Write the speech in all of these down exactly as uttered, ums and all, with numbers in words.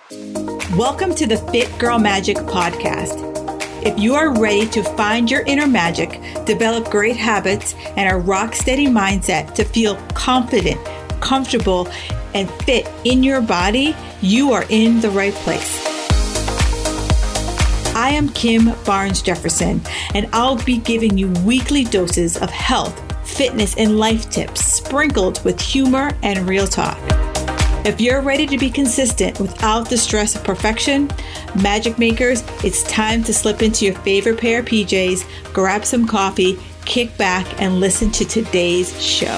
Welcome to the Fit Girl Magic podcast. If you are ready to find your inner magic, develop great habits, and a rock-steady mindset to feel confident, comfortable, and fit in your body, you are in the right place. I am Kim Barnes Jefferson, and I'll be giving you weekly doses of health, fitness, and life tips sprinkled with humor and real talk. If you're ready to be consistent without the stress of perfection, magic makers, it's time to slip into your favorite pair of P Js, grab some coffee, kick back, and listen to today's show.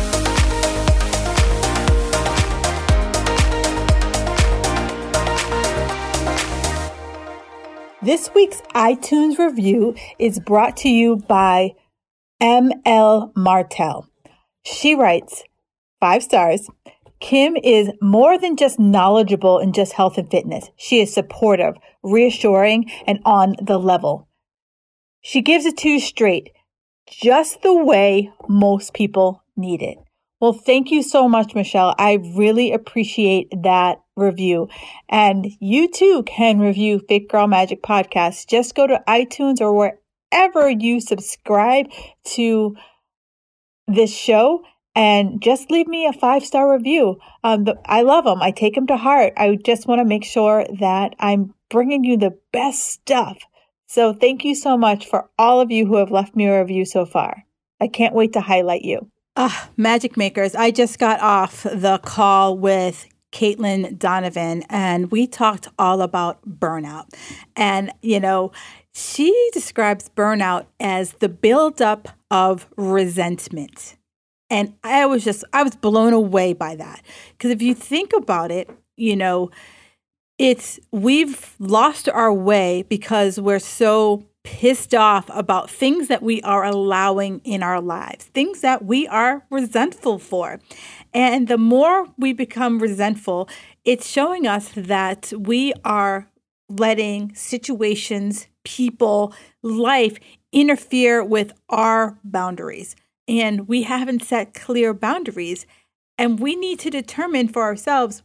This week's iTunes review is brought to you by M L Martel. She writes, five stars. Kim is more than just knowledgeable in just health and fitness. She is supportive, reassuring, and on the level. She gives it to you straight, just the way most people need it. Well, thank you so much, Michelle. I really appreciate that review. And you too can review Fit Girl Magic Podcast. Just go to iTunes or wherever you subscribe to this show and just leave me a five-star review. Um, the, I love them. I take them to heart. I just want to make sure that I'm bringing you the best stuff. So thank you so much for all of you who have left me a review so far. I can't wait to highlight you. Ah, Magic Makers, I just got off the call with Caitlin Donovan, and we talked all about burnout. And, you know, she describes burnout as the buildup of resentment. And I was just, I was blown away by that. Because if you think about it, you know, it's, we've lost our way because we're so pissed off about things that we are allowing in our lives, things that we are resentful for. And the more we become resentful, it's showing us that we are letting situations, people, life interfere with our boundaries. And we haven't set clear boundaries. And we need to determine for ourselves,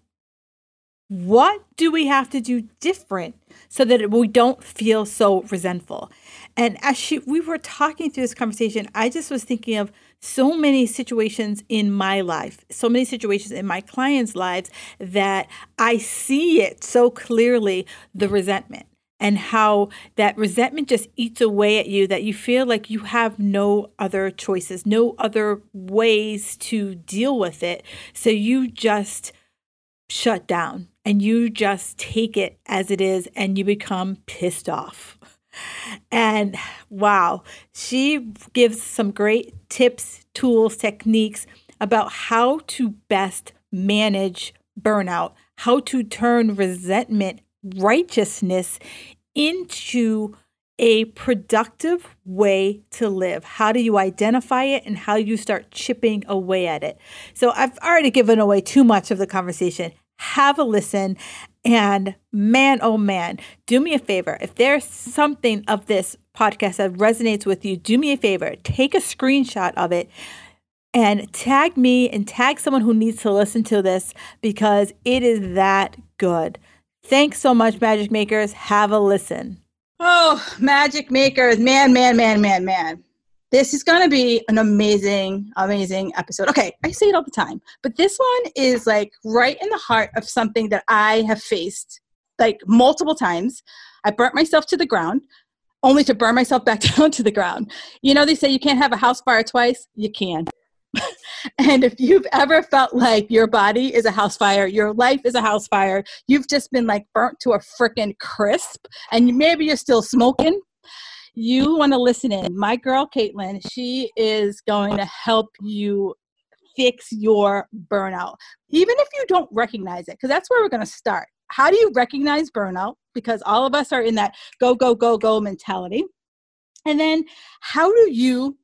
what do we have to do different so that we don't feel so resentful? And as she, we were talking through this conversation, I just was thinking of so many situations in my life, so many situations in my clients' lives that I see it so clearly, the resentment. And how that resentment just eats away at you, that you feel like you have no other choices, no other ways to deal with it. So you just shut down and you just take it as it is and you become pissed off. And wow, she gives some great tips, tools, techniques about how to best manage burnout, how to turn resentment righteousness into a productive way to live. How do you identify it and how you start chipping away at it? So I've already given away too much of the conversation. Have a listen. And man, oh man, do me a favor. If there's something of this podcast that resonates with you, do me a favor. Take a screenshot of it and tag me and tag someone who needs to listen to this because it is that good. Thanks so much, Magic Makers. Have a listen. Oh, Magic Makers. Man, man, man, man, man. This is going to be an amazing, amazing episode. Okay, I say it all the time, but this one is like right in the heart of something that I have faced like multiple times. I burnt myself to the ground only to burn myself back down to the ground. You know, they say you can't have a house fire twice. You can. And if you've ever felt like your body is a house fire, your life is a house fire, you've just been like burnt to a freaking crisp, and maybe you're still smoking, you want to listen in. My girl, Caitlin, she is going to help you fix your burnout, even if you don't recognize it, because that's where we're going to start. How do you recognize burnout? Because all of us are in that go, go, go, go mentality. And then how do you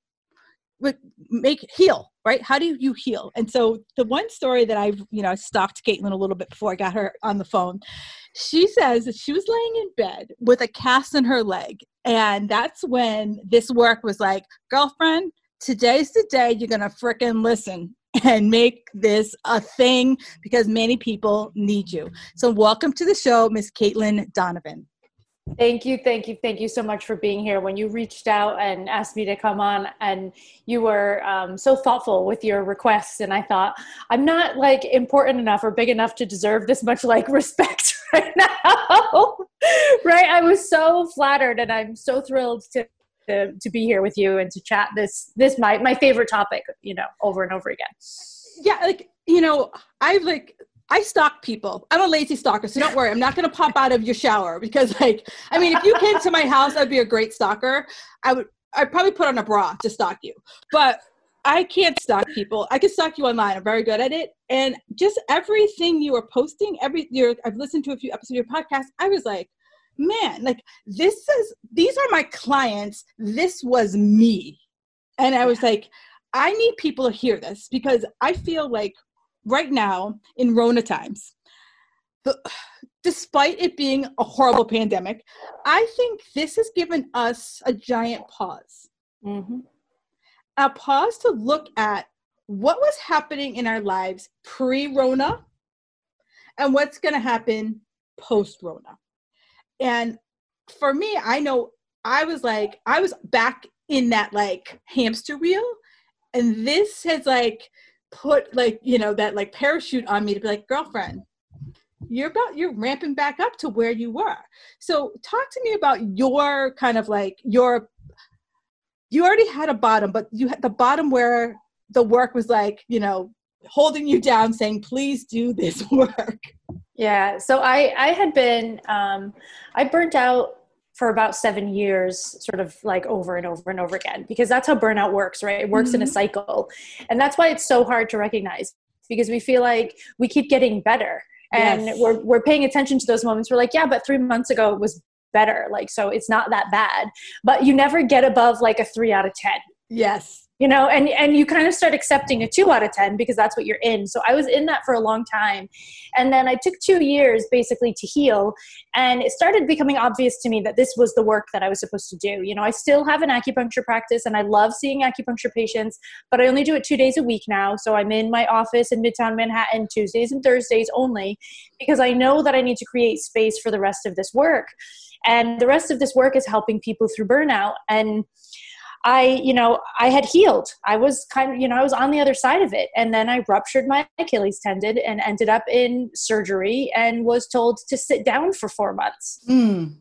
make heal, right? How do you heal? And so the one story that I've, you know, I stalked Caitlin a little bit before I got her on the phone. She says that she was laying in bed with a cast in her leg. And that's when this work was like, girlfriend, today's the day you're going to frickin' listen. and make this a thing because many people need you. So welcome to the show, Miss Caitlin Donovan. Thank you, thank you, thank you so much for being here. When you reached out and asked me to come on, and you were um, so thoughtful with your requests, and I thought, I'm not like important enough or big enough to deserve this much like respect right now, right? I was so flattered, and I'm so thrilled to, to to be here with you and to chat this this my my favorite topic, you know, over and over again. Yeah, like you know, I've like. I stalk people. I'm a lazy stalker, so don't worry. I'm not going to pop out of your shower because, like, I mean, if you came to my house, I'd be a great stalker. I would, I'd probably put on a bra to stalk you, but I can't stalk people. I can stalk you online. I'm very good at it. And just everything you are posting, every year, I've listened to a few episodes of your podcast. I was like, man, like this is, these are my clients. This was me. And I was like, I need people to hear this because I feel like right now in Rona times, the, despite it being a horrible pandemic, I think this has given us a giant pause. Mm-hmm. A pause to look at what was happening in our lives pre-Rona and what's going to happen post-Rona. And for me, I know I was like, I was back in that like hamster wheel, and this has like put like, you know, that like parachute on me to be like, girlfriend, you're about, you're ramping back up to where you were. So talk to me about your kind of like your, you already had a bottom, but you had the bottom where the work was like, you know, holding you down saying, please do this work. Yeah. So I, I had been, um, I burnt out for about seven years, sort of like over and over and over again, because that's how burnout works, right? It works mm-hmm. in a cycle. And that's why it's so hard to recognize, because we feel like we keep getting better and yes. we're, we're paying attention to those moments. We're like, yeah, but three months ago it was better. Like, so it's not that bad, but you never get above like a three out of ten. Yes. You know, and, and you kind of start accepting a two out of ten because that's what you're in. So I was in that for a long time. And then I took two years basically to heal. And it started becoming obvious to me that this was the work that I was supposed to do. You know, I still have an acupuncture practice and I love seeing acupuncture patients, but I only do it two days a week now. So I'm in my office in Midtown Manhattan Tuesdays and Thursdays only, because I know that I need to create space for the rest of this work. And the rest of this work is helping people through burnout. And I, you know, I had healed. I was kind of, you know, I was on the other side of it. And then I ruptured my Achilles tendon and ended up in surgery and was told to sit down for four months. Mm.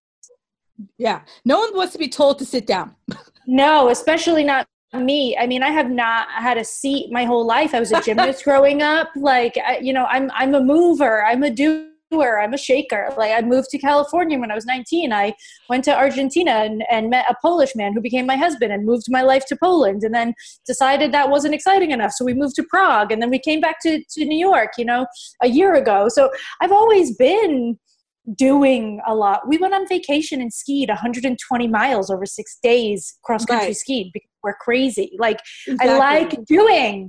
Yeah. No one wants to be told to sit down. No, especially not me. I mean, I have not had a seat my whole life. I was a gymnast growing up. Like, I, you know, I'm, I'm a mover. I'm a doer. I'm a shaker. Like, I moved to California when I was nineteen. I went to Argentina and, and met a Polish man who became my husband and moved my life to Poland, and then decided that wasn't exciting enough. So we moved to Prague, and then we came back to, to New York, you know, a year ago. So I've always been doing a lot. We went on vacation and skied one hundred twenty miles over six days, cross country right. skied, because we're crazy. Like, exactly. I like doing,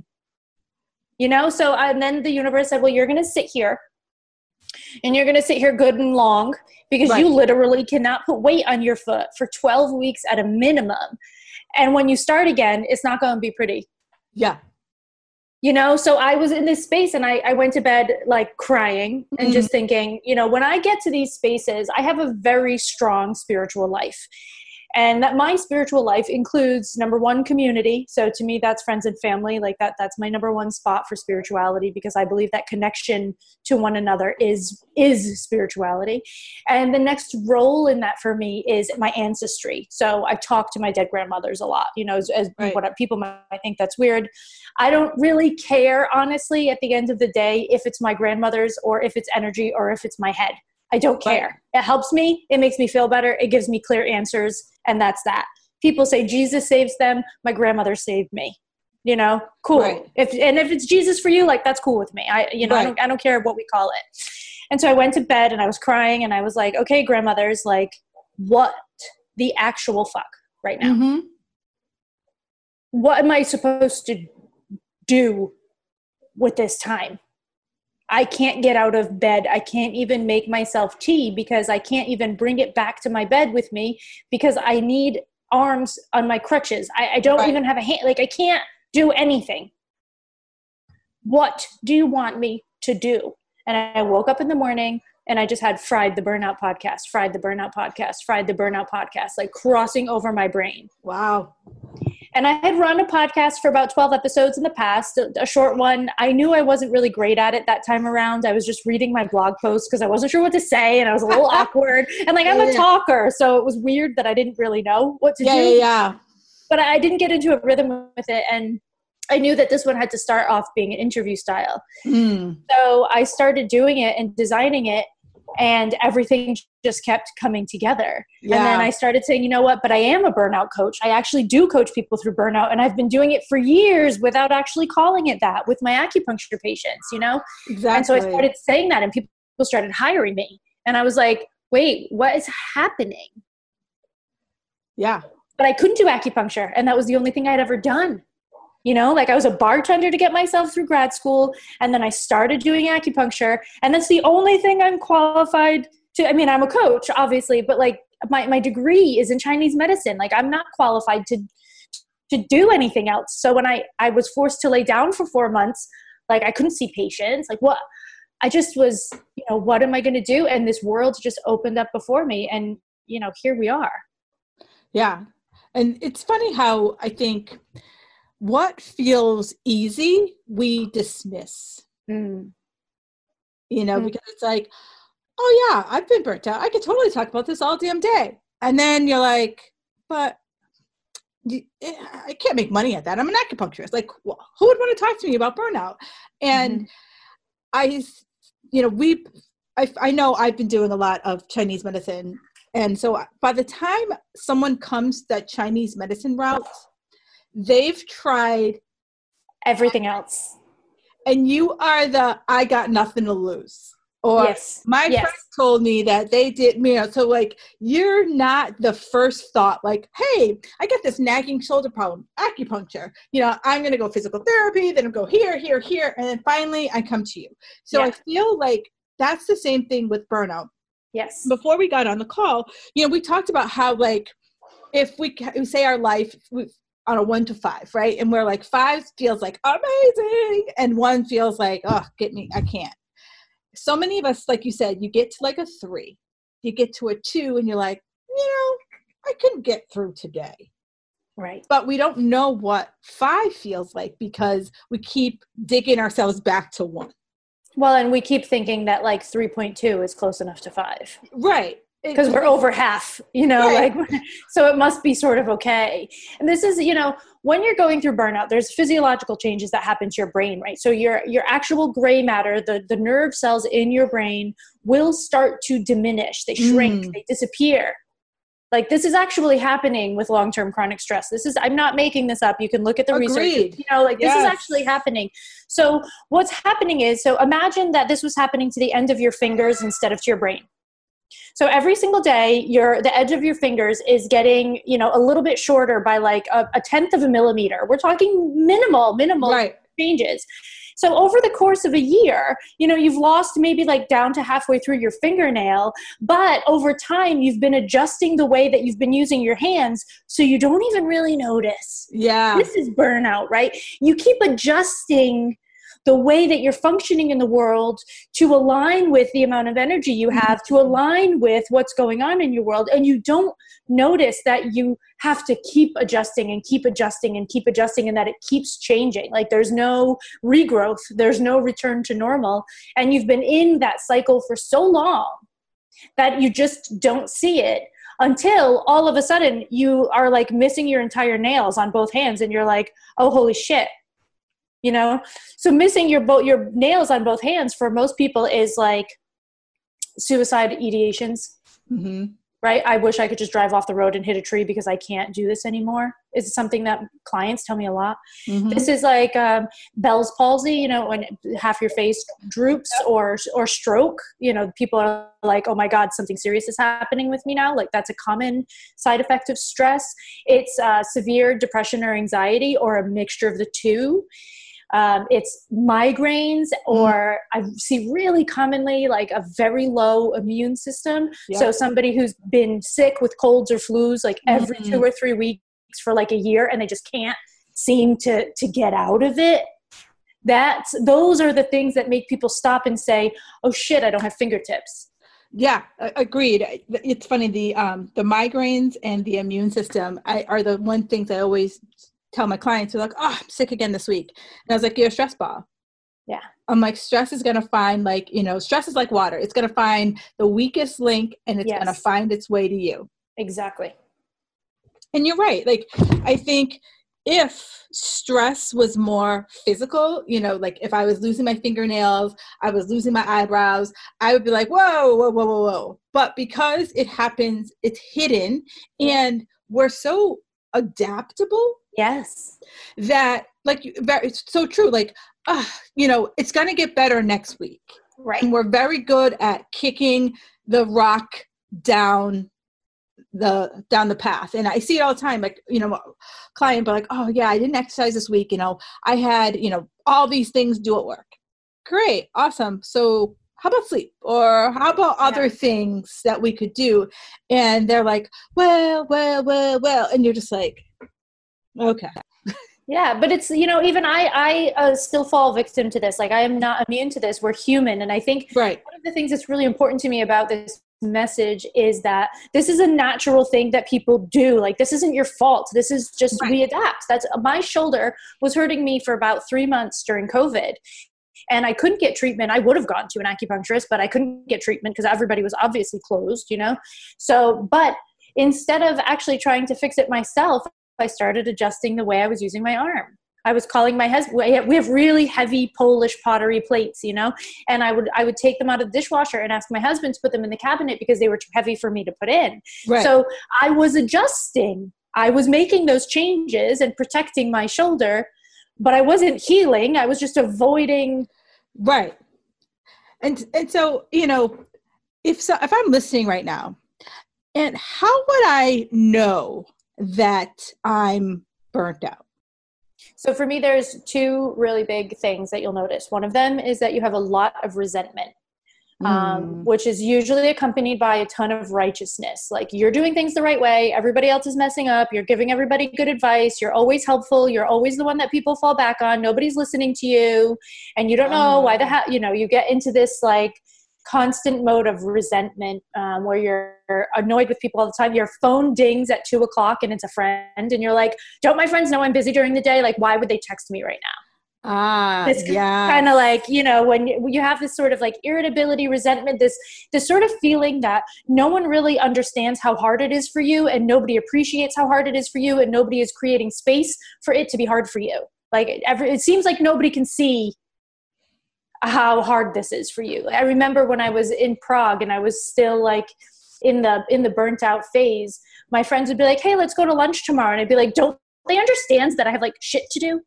you know, so, and then the universe said, well, you're going to sit here. And you're going to sit here good and long, because right. you literally cannot put weight on your foot for twelve weeks at a minimum. And when you start again, it's not going to be pretty. Yeah. You know, so I was in this space and I, I went to bed like crying and mm-hmm. just thinking, you know, when I get to these spaces, I have a very strong spiritual life. And that my spiritual life includes, number one, community. So to me, that's friends and family. Like that, that's my number one spot for spirituality, because I believe that connection to one another is, is spirituality. And the next role in that for me is my ancestry. So I talk to my dead grandmothers a lot, you know, as, as right. what people might think that's weird. I don't really care, honestly, at the end of the day, if it's my grandmother's or if it's energy or if it's my head. I don't care. Right. It helps me. It makes me feel better. It gives me clear answers. And that's that. People say Jesus saves them. My grandmother saved me. You know, cool. Right. If and if it's Jesus for you, like, that's cool with me. I, you know, right. I don't, I don't care what we call it. And so I went to bed and I was crying and I was like, okay, grandmothers, like, what the actual fuck right now? Mm-hmm. What am I supposed to do with this time? I can't get out of bed. I can't even make myself tea, because I can't even bring it back to my bed with me, because I need arms on my crutches. I, I don't right. even have a hand. Like, I can't do anything. what do you want me to do? And I woke up in the morning and I just had Fried the Burnout Podcast, Fried the Burnout Podcast, Fried the Burnout Podcast, like crossing over my brain. Wow. And I had run a podcast for about twelve episodes in the past, a, a short one. I knew I wasn't really great at it that time around. I was just reading my blog posts because I wasn't sure what to say and I was a little awkward. And like, I'm a talker, so it was weird that I didn't really know what to yeah, do. Yeah, yeah. But I didn't get into a rhythm with it. And I knew that this one had to start off being an interview style. Mm. So I started doing it and designing it, and everything just kept coming together. Yeah. And then I started saying, you know what, but I am a burnout coach. I actually do coach people through burnout, and I've been doing it for years without actually calling it that with my acupuncture patients, you know? Exactly. And so I started saying that, and people started hiring me. And I was like, wait, what is happening? Yeah. But I couldn't do acupuncture, and that was the only thing I'd ever done. You know, like I was a bartender to get myself through grad school, and then I started doing acupuncture, and that's the only thing I'm qualified to. I mean, I'm a coach, obviously, but like my, my degree is in Chinese medicine. Like I'm not qualified to to do anything else. So when I, I was forced to lay down for four months, like I couldn't see patients, like what, I just was, you know, what am I going to do? And this world just opened up before me, and, you know, here we are. Yeah. And it's funny how I think what feels easy, we dismiss, mm. you know, mm. because it's like, oh yeah, I've been burnt out. I could totally talk about this all damn day. And then you're like, but I can't make money at that. I'm an acupuncturist. Like, who would want to talk to me about burnout? And mm-hmm. I, you know, we, I, I know I've been doing a lot of Chinese medicine. And so by the time someone comes that Chinese medicine route, they've tried everything else. And you are the, I got nothing to lose. Or yes. my yes. friend told me that they did, you know, so like, you're not the first thought, like, hey, I got this nagging shoulder problem, acupuncture, you know, I'm going to go physical therapy, then I'll go here, here, here. And then finally I come to you. So yeah. I feel like that's the same thing with burnout. Yes. Before we got on the call, you know, we talked about how, like, if we, we say our life we, on a one to five, right? And we're like, five feels like amazing. And one feels like, oh, get me, I can't. So many of us, like you said, you get to like a three, you get to a two, and you're like, you know, I couldn't get through today. Right. But we don't know what five feels like because we keep digging ourselves back to one. Well, and we keep thinking that like three point two is close enough to five. Right. Because we're over half, you know, right. like, so it must be sort of okay. And this is, you know, when you're going through burnout, there's physiological changes that happen to your brain, right? So your, your actual gray matter, the, the nerve cells in your brain will start to diminish. They shrink, mm. they disappear. Like this is actually happening with long-term chronic stress. This is, I'm not making this up. You can look at the Agreed. research, you know, like this yes. is actually happening. So what's happening is, so imagine that this was happening to the end of your fingers instead of to your brain. So every single day, your the edge of your fingers is getting, you know, a little bit shorter by like a, a tenth of a millimeter. We're talking minimal, minimal right. changes. So over the course of a year, you know, you've lost maybe like down to halfway through your fingernail, but over time you've been adjusting the way that you've been using your hands so you don't even really notice. Yeah. This is burnout, right? You keep adjusting the way that you're functioning in the world to align with the amount of energy you have, to align with what's going on in your world. And you don't notice that you have to keep adjusting and keep adjusting and keep adjusting, and that it keeps changing. Like there's no regrowth, there's no return to normal. And you've been in that cycle for so long that you just don't see it until all of a sudden you are like missing your entire nails on both hands. And you're like, oh, holy shit. You know, so missing your both your nails on both hands for most people is like suicide ideations, mm-hmm. right? I wish I could just drive off the road and hit a tree because I can't do this anymore. It's something that clients tell me a lot. Mm-hmm. This is like um, Bell's palsy, you know, when half your face droops, or or stroke. You know, people are like, oh my God, something serious is happening with me now. Like that's a common side effect of stress. It's uh, severe depression or anxiety, or a mixture of the two. Um, it's migraines, or I see really commonly like a very low immune system. Yep. So somebody who's been sick with colds or flus like every mm-hmm. two or three weeks for like a year, and they just can't seem to to get out of it. That's, those are the things that make people stop and say, oh shit, I don't have fingertips. Yeah, agreed. It's funny. The, um, the migraines and the immune system I, are the one things I always tell my clients. They're like, oh, I'm sick again this week. And I was like, you're a stress ball. Yeah. I'm like, stress is going to find, like, you know, stress is like water. It's going to find the weakest link and it's yes. going to find its way to you. Exactly. And you're right. Like, I think if stress was more physical, you know, like if I was losing my fingernails, I was losing my eyebrows, I would be like, whoa, whoa, whoa, whoa, whoa. But because it happens, it's hidden, and we're so adaptable. Yes. That, like, very, it's so true. Like, uh, you know, it's going to get better next week. Right. And we're very good at kicking the rock down the down the path. And I see it all the time. Like, you know, client be like, oh yeah, I didn't exercise this week. You know, I had, you know, all these things due at work. Great. Awesome. So how about sleep? Or how about other yeah. things that we could do? And they're like, well, well, well, well. And you're just like, okay. Yeah, but it's, you know, even I, I uh, still fall victim to this. Like, I am not immune to this. We're human. And I think right. one of the things that's really important to me about this message is that this is a natural thing that people do. Like, this isn't your fault. This is just, right. we adapt. That's, my shoulder was hurting me for about three months during COVID. And I couldn't get treatment. I would have gone to an acupuncturist, but I couldn't get treatment because everybody was obviously closed, you know? So, but instead of actually trying to fix it myself, I started adjusting the way I was using my arm. I was calling my husband. We have really heavy Polish pottery plates, you know, and I would I would take them out of the dishwasher and ask my husband to put them in the cabinet because they were too heavy for me to put in. Right. So I was adjusting. I was making those changes and protecting my shoulder, but I wasn't healing. I was just avoiding. Right. And and so, you know, if so, if I'm listening right now, and how would I know that I'm burnt out? So for me, there's two really big things that you'll notice. One of them is that you have a lot of resentment, mm. um, which is usually accompanied by a ton of righteousness. Like, you're doing things the right way. Everybody else is messing up. You're giving everybody good advice. You're always helpful. You're always the one that people fall back on. Nobody's listening to you. And you don't know uh. why the hell, you know, you get into this like constant mode of resentment, um, where you're annoyed with people all the time. Your phone dings at two o'clock and it's a friend, and you're like, don't my friends know I'm busy during the day? Like, why would they text me right now? Ah, it's yeah. kind of like, you know, when you, you have this sort of like irritability, resentment, this, this sort of feeling that no one really understands how hard it is for you, and nobody appreciates how hard it is for you, and nobody is creating space for it to be hard for you. Like, every, it seems like nobody can see how hard this is for you. I remember when I was in Prague and I was still like in the in the burnt out phase, my friends would be like, hey, let's go to lunch tomorrow. And I'd be like, don't they understand that I have like shit to do?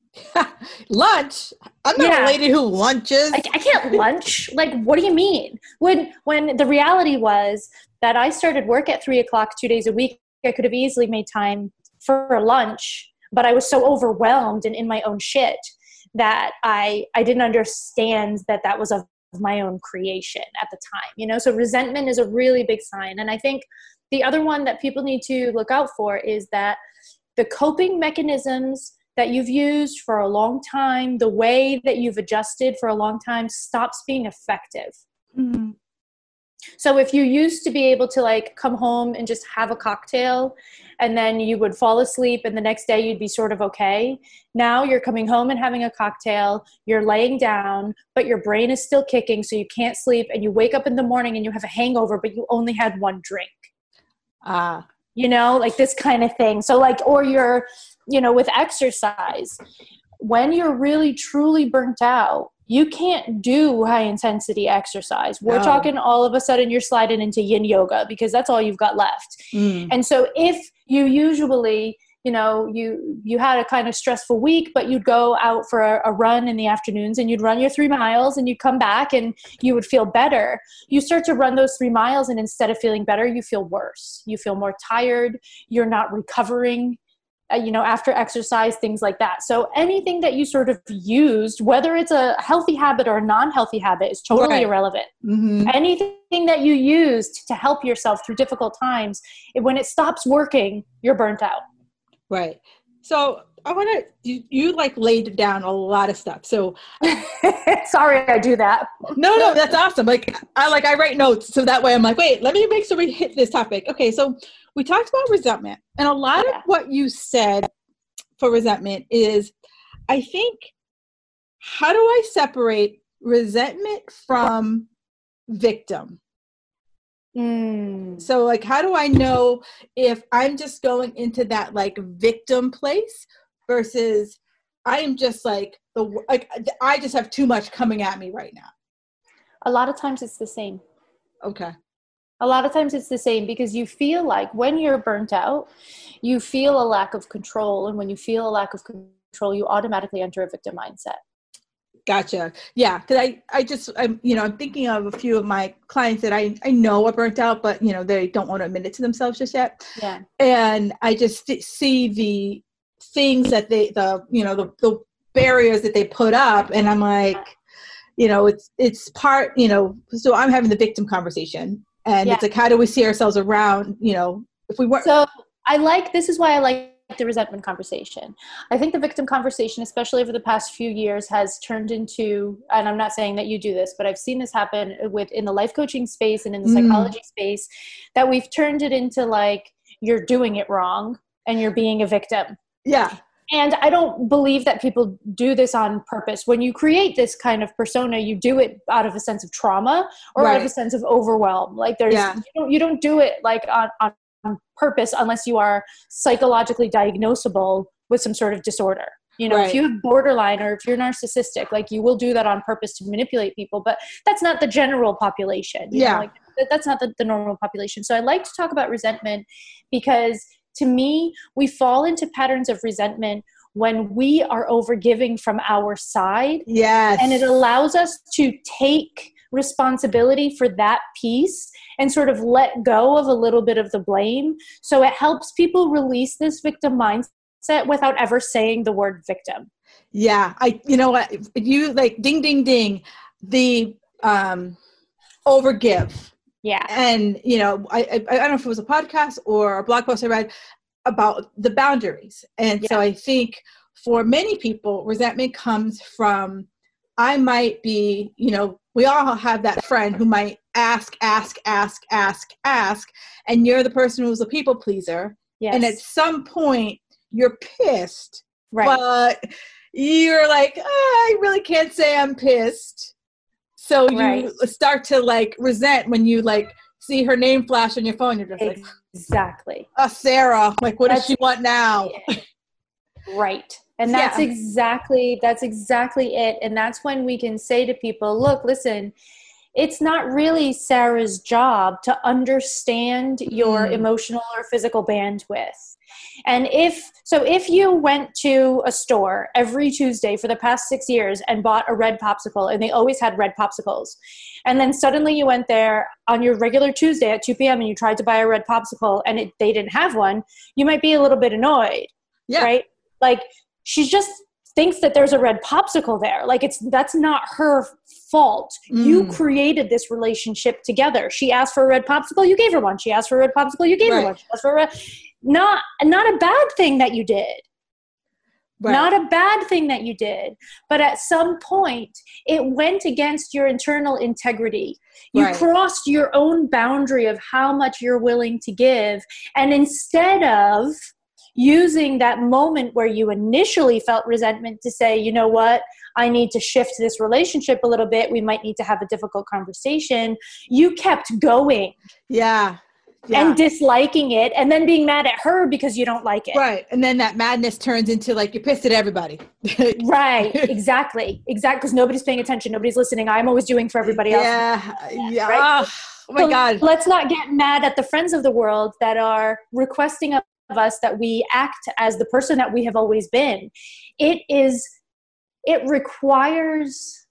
Lunch? I'm not yeah. a lady who lunches. I, I can't lunch. Like, what do you mean? When when the reality was that I started work at three o'clock two days a week, I could have easily made time for lunch, but I was so overwhelmed and in my own shit that I, I didn't understand that that was of my own creation at the time, you know? So resentment is a really big sign. And I think the other one that people need to look out for is that the coping mechanisms that you've used for a long time, the way that you've adjusted for a long time, stops being effective. Mm-hmm. So if you used to be able to like come home and just have a cocktail and then you would fall asleep and the next day you'd be sort of okay. Now you're coming home and having a cocktail, you're laying down, but your brain is still kicking, so you can't sleep, and you wake up in the morning and you have a hangover, but you only had one drink. Ah. Uh. You know, like this kind of thing. So like, or you're, you know, with exercise, when you're really truly burnt out, you can't do high intensity exercise. We're no. talking all of a sudden you're sliding into yin yoga because that's all you've got left. Mm. And so if you usually, you know, you, you had a kind of stressful week, but you'd go out for a, a run in the afternoons and you'd run your three miles and you'd come back and you would feel better. You start to run those three miles and instead of feeling better, you feel worse. You feel more tired. You're not recovering. Uh, you know, after exercise, things like that. So anything that you sort of used, whether it's a healthy habit or a non-healthy habit, is totally right. irrelevant. Mm-hmm. Anything that you used to help yourself through difficult times, it, when it stops working, you're burnt out. Right. So I want to, you, you like laid down a lot of stuff. So sorry, I do that. no, no, that's awesome. Like I like, I write notes. So that way I'm like, wait, let me make sure we hit this topic. Okay. So we talked about resentment, and a lot yeah. of what you said for resentment is, I think, how do I separate resentment from victim? Mm. So like, how do I know if I'm just going into that like victim place versus I am just like the like I just have too much coming at me right now? A lot of times it's the same. Okay. A lot of times it's the same because you feel like when you're burnt out, you feel a lack of control. And when you feel a lack of control, you automatically enter a victim mindset. Gotcha. Yeah. Cause I, I just, I'm, you know, I'm thinking of a few of my clients that I, I know are burnt out, but you know, they don't want to admit it to themselves just yet. Yeah. And I just see the things that they, the, you know, the, the barriers that they put up. And I'm like, you know, it's, it's part, you know, so I'm having the victim conversation, and yeah. it's like, how do we see ourselves around, you know, if we weren't. So I like, this is why I like the resentment conversation. I think the victim conversation, especially over the past few years, has turned into, and I'm not saying that you do this, but I've seen this happen with in the life coaching space and in the psychology mm. space, that we've turned it into like, you're doing it wrong and you're being a victim. Yeah. And I don't believe that people do this on purpose. When you create this kind of persona, you do it out of a sense of trauma or right. out of a sense of overwhelm. Like there's, yeah. you, don't, you don't do it like on, on on purpose unless you are psychologically diagnosable with some sort of disorder. You know, right. if you have borderline or if you're narcissistic, like you will do that on purpose to manipulate people, but that's not the general population. You yeah. know, like that's not the, the normal population. So I like to talk about resentment because to me, we fall into patterns of resentment when we are overgiving from our side. Yes. And it allows us to take responsibility for that piece and sort of let go of a little bit of the blame. So it helps people release this victim mindset without ever saying the word victim. Yeah. I, you know what, you like ding, ding, ding, the um, overgive. Yeah. And, you know, I, I, I don't know if it was a podcast or a blog post I read about the boundaries. And yeah. so I think for many people, resentment comes from, I might be, you know, we all have that friend who might ask, ask, ask, ask, ask, and you're the person who's a people pleaser. Yes. And at some point you're pissed, right. but you're like, oh, I really can't say I'm pissed. So you right. start to like resent when you like see her name flash on your phone. You're just exactly. like, exactly. Oh, Sarah, like, what That's, does she want now? Right. And that's yeah. exactly, that's exactly it. And that's when we can say to people, look, listen, it's not really Sarah's job to understand your mm. emotional or physical bandwidth. And if, so if you went to a store every Tuesday for the past six years and bought a red popsicle, and they always had red popsicles, and then suddenly you went there on your regular Tuesday at two p.m. and you tried to buy a red popsicle and it, they didn't have one, you might be a little bit annoyed, yeah. right? Like, she just thinks that there's a red popsicle there. Like it's, that's not her fault. Mm. You created this relationship together. She asked for a red popsicle, you gave her one. She asked for a red popsicle, you gave right. her one. She asked for a red, not, not a bad thing that you did. Right. Not a bad thing that you did. But at some point, it went against your internal integrity. You right. crossed your own boundary of how much you're willing to give. And instead of using that moment where you initially felt resentment to say, you know what, I need to shift this relationship a little bit. We might need to have a difficult conversation. You kept going. Yeah. yeah. And disliking it and then being mad at her because you don't like it. Right. And then that madness turns into like, you're pissed at everybody. Right. Exactly. Exactly. Because nobody's paying attention. Nobody's listening. I'm always doing for everybody else. Yeah. Yeah. Right? Oh my so God. Let's not get mad at the friends of the world that are requesting a of us that we act as the person that we have always been. It is, it requires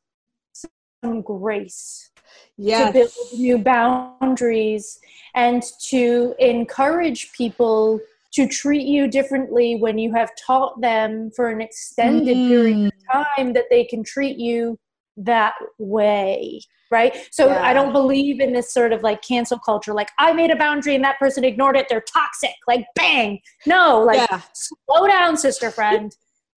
some grace yes. to build new boundaries and to encourage people to treat you differently when you have taught them for an extended mm. period of time that they can treat you that way. Right. So yeah. I don't believe in this sort of like cancel culture. Like I made a boundary and that person ignored it. They're toxic. Like bang. No, like yeah. slow down, sister friend.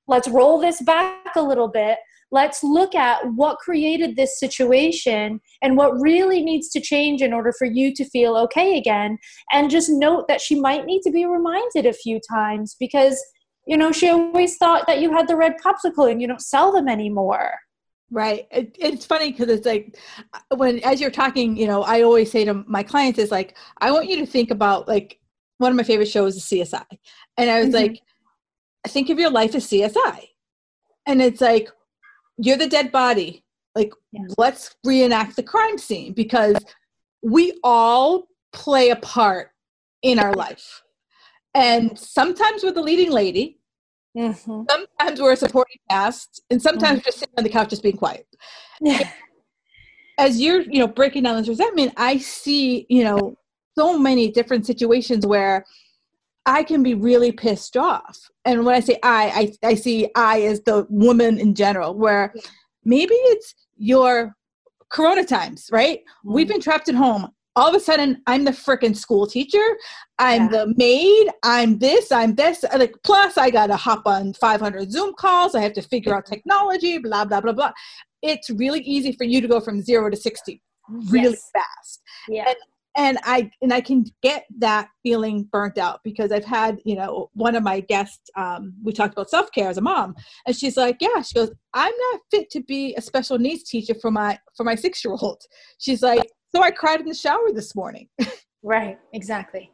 let's roll this back a little bit. Let's look at what created this situation and what really needs to change in order for you to feel okay again. And just note that she might need to be reminded a few times because, you know, she always thought that you had the red popsicle and you don't sell them anymore. Right. It, it's funny because it's like when, as you're talking, you know, I always say to my clients is like, I want you to think about like, one of my favorite shows is C S I. And I was mm-hmm. like, think of your life as C S I. And it's like, you're the dead body. Like, yeah. let's reenact the crime scene because we all play a part in our life. And sometimes we're the leading lady. Mm-hmm. Sometimes we're a supporting cast. And sometimes mm-hmm. just sitting on the couch, just being quiet. Yeah. As you're, you know, breaking down this resentment, I see, you know, so many different situations where I can be really pissed off. And when I say I, I, I see I as the woman in general, where maybe it's your Corona times, right? Mm-hmm. We've been trapped at home. All of a sudden, I'm the frickin' school teacher. I'm yeah. the maid. I'm this, I'm this. Like, plus, I got to hop on five hundred Zoom calls. I have to figure out technology, blah, blah, blah, blah. It's really easy for you to go from zero to sixty really yes. fast. Yeah. And, And I and I can get that feeling burnt out because I've had, you know, one of my guests, um, we talked about self-care as a mom. And she's like, yeah, she goes, I'm not fit to be a special needs teacher for my for my six-year-old. She's like, so I cried in the shower this morning. Right, exactly.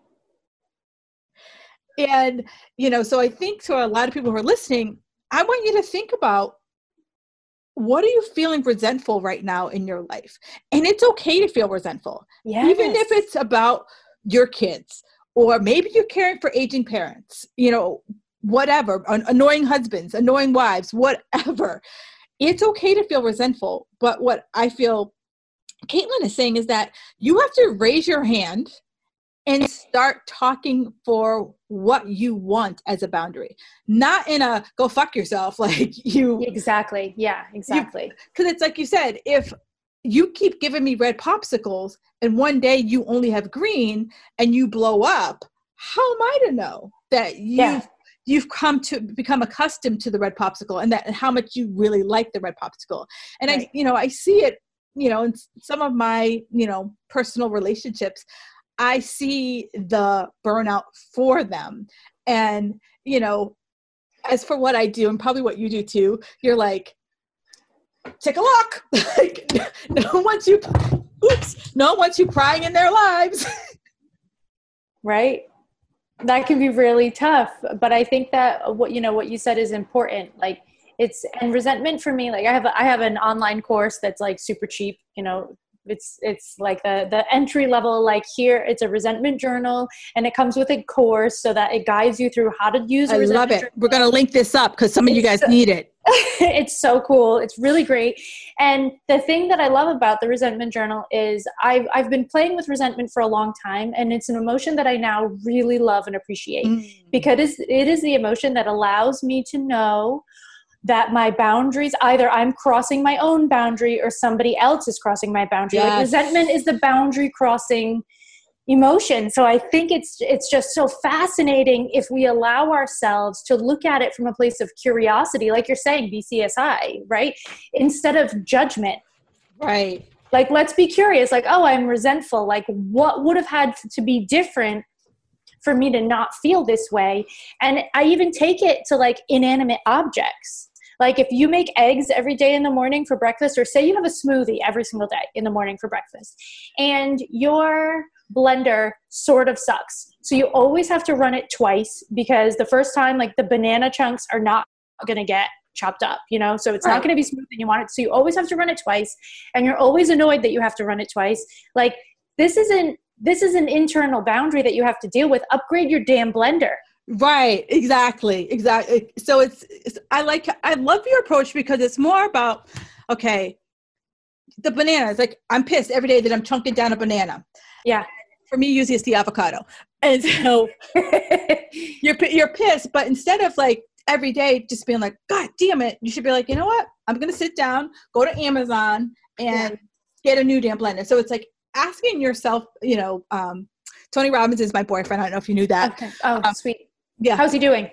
And, you know, so I think to a lot of people who are listening, I want you to think about, what are you feeling resentful right now in your life? And it's okay to feel resentful. Yes. Even if it's about your kids, or maybe you're caring for aging parents, you know, whatever, an- annoying husbands, annoying wives, whatever. It's okay to feel resentful. But what I feel Caitlin is saying is that you have to raise your hand and start talking for what you want as a boundary, not in a go fuck yourself. Like you. Exactly. Yeah, exactly. Because it's like you said, if you keep giving me red popsicles and one day you only have green and you blow up, how am I to know that you've, yeah. you've come to become accustomed to the red popsicle and that and how much you really like the red popsicle? And right. I, you know, I see it, you know, in some of my, you know, personal relationships, I see the burnout for them. And, you know, as for what I do and probably what you do too, you're like, take a look. Like, no one wants you, oops, no one wants you crying in their lives. Right. That can be really tough. But I think that what, you know, what you said is important. Like it's, and resentment for me, like I have, a, I have an online course that's like super cheap, you know, It's it's like the, the entry level, like here, it's a resentment journal and it comes with a course so that it guides you through how to use a I resentment love it. journal. We're going to link this up because some of you guys so, need it. It's so cool. It's really great. And the thing that I love about the resentment journal is I've, I've been playing with resentment for a long time, and it's an emotion that I now really love and appreciate mm. because it is the emotion that allows me to know that my boundaries, either I'm crossing my own boundary or somebody else is crossing my boundary. Yes. Like resentment is the boundary crossing emotion. So I think it's it's just so fascinating if we allow ourselves to look at it from a place of curiosity, like you're saying, B C S I, right? Instead of judgment. Right. Like, let's be curious, like, oh, I'm resentful. Like, what would have had to be different for me to not feel this way? And I even take it to like inanimate objects. Like if you make eggs every day in the morning for breakfast, or say you have a smoothie every single day in the morning for breakfast, and your blender sort of sucks. So you always have to run it twice because the first time, like the banana chunks are not going to get chopped up, you know, so it's right. not going to be smooth and you want it. So you always have to run it twice, and you're always annoyed that you have to run it twice. Like this isn't, this is an internal boundary that you have to deal with. Upgrade your damn blender. Right. Exactly. Exactly. So it's, it's, I like, I love your approach because it's more about, okay, the banana is like, I'm pissed every day that I'm chunking down a banana. Yeah. For me, usually it's the avocado. And so you're, you're pissed, but instead of like every day just being like, God damn it, you should be like, you know what? I'm going to sit down, go to Amazon and yeah. get a new damn blender. So it's like asking yourself, you know, um, Tony Robbins is my boyfriend. I don't know if you knew that. Okay. Oh, um, sweet. Yeah. How's he doing?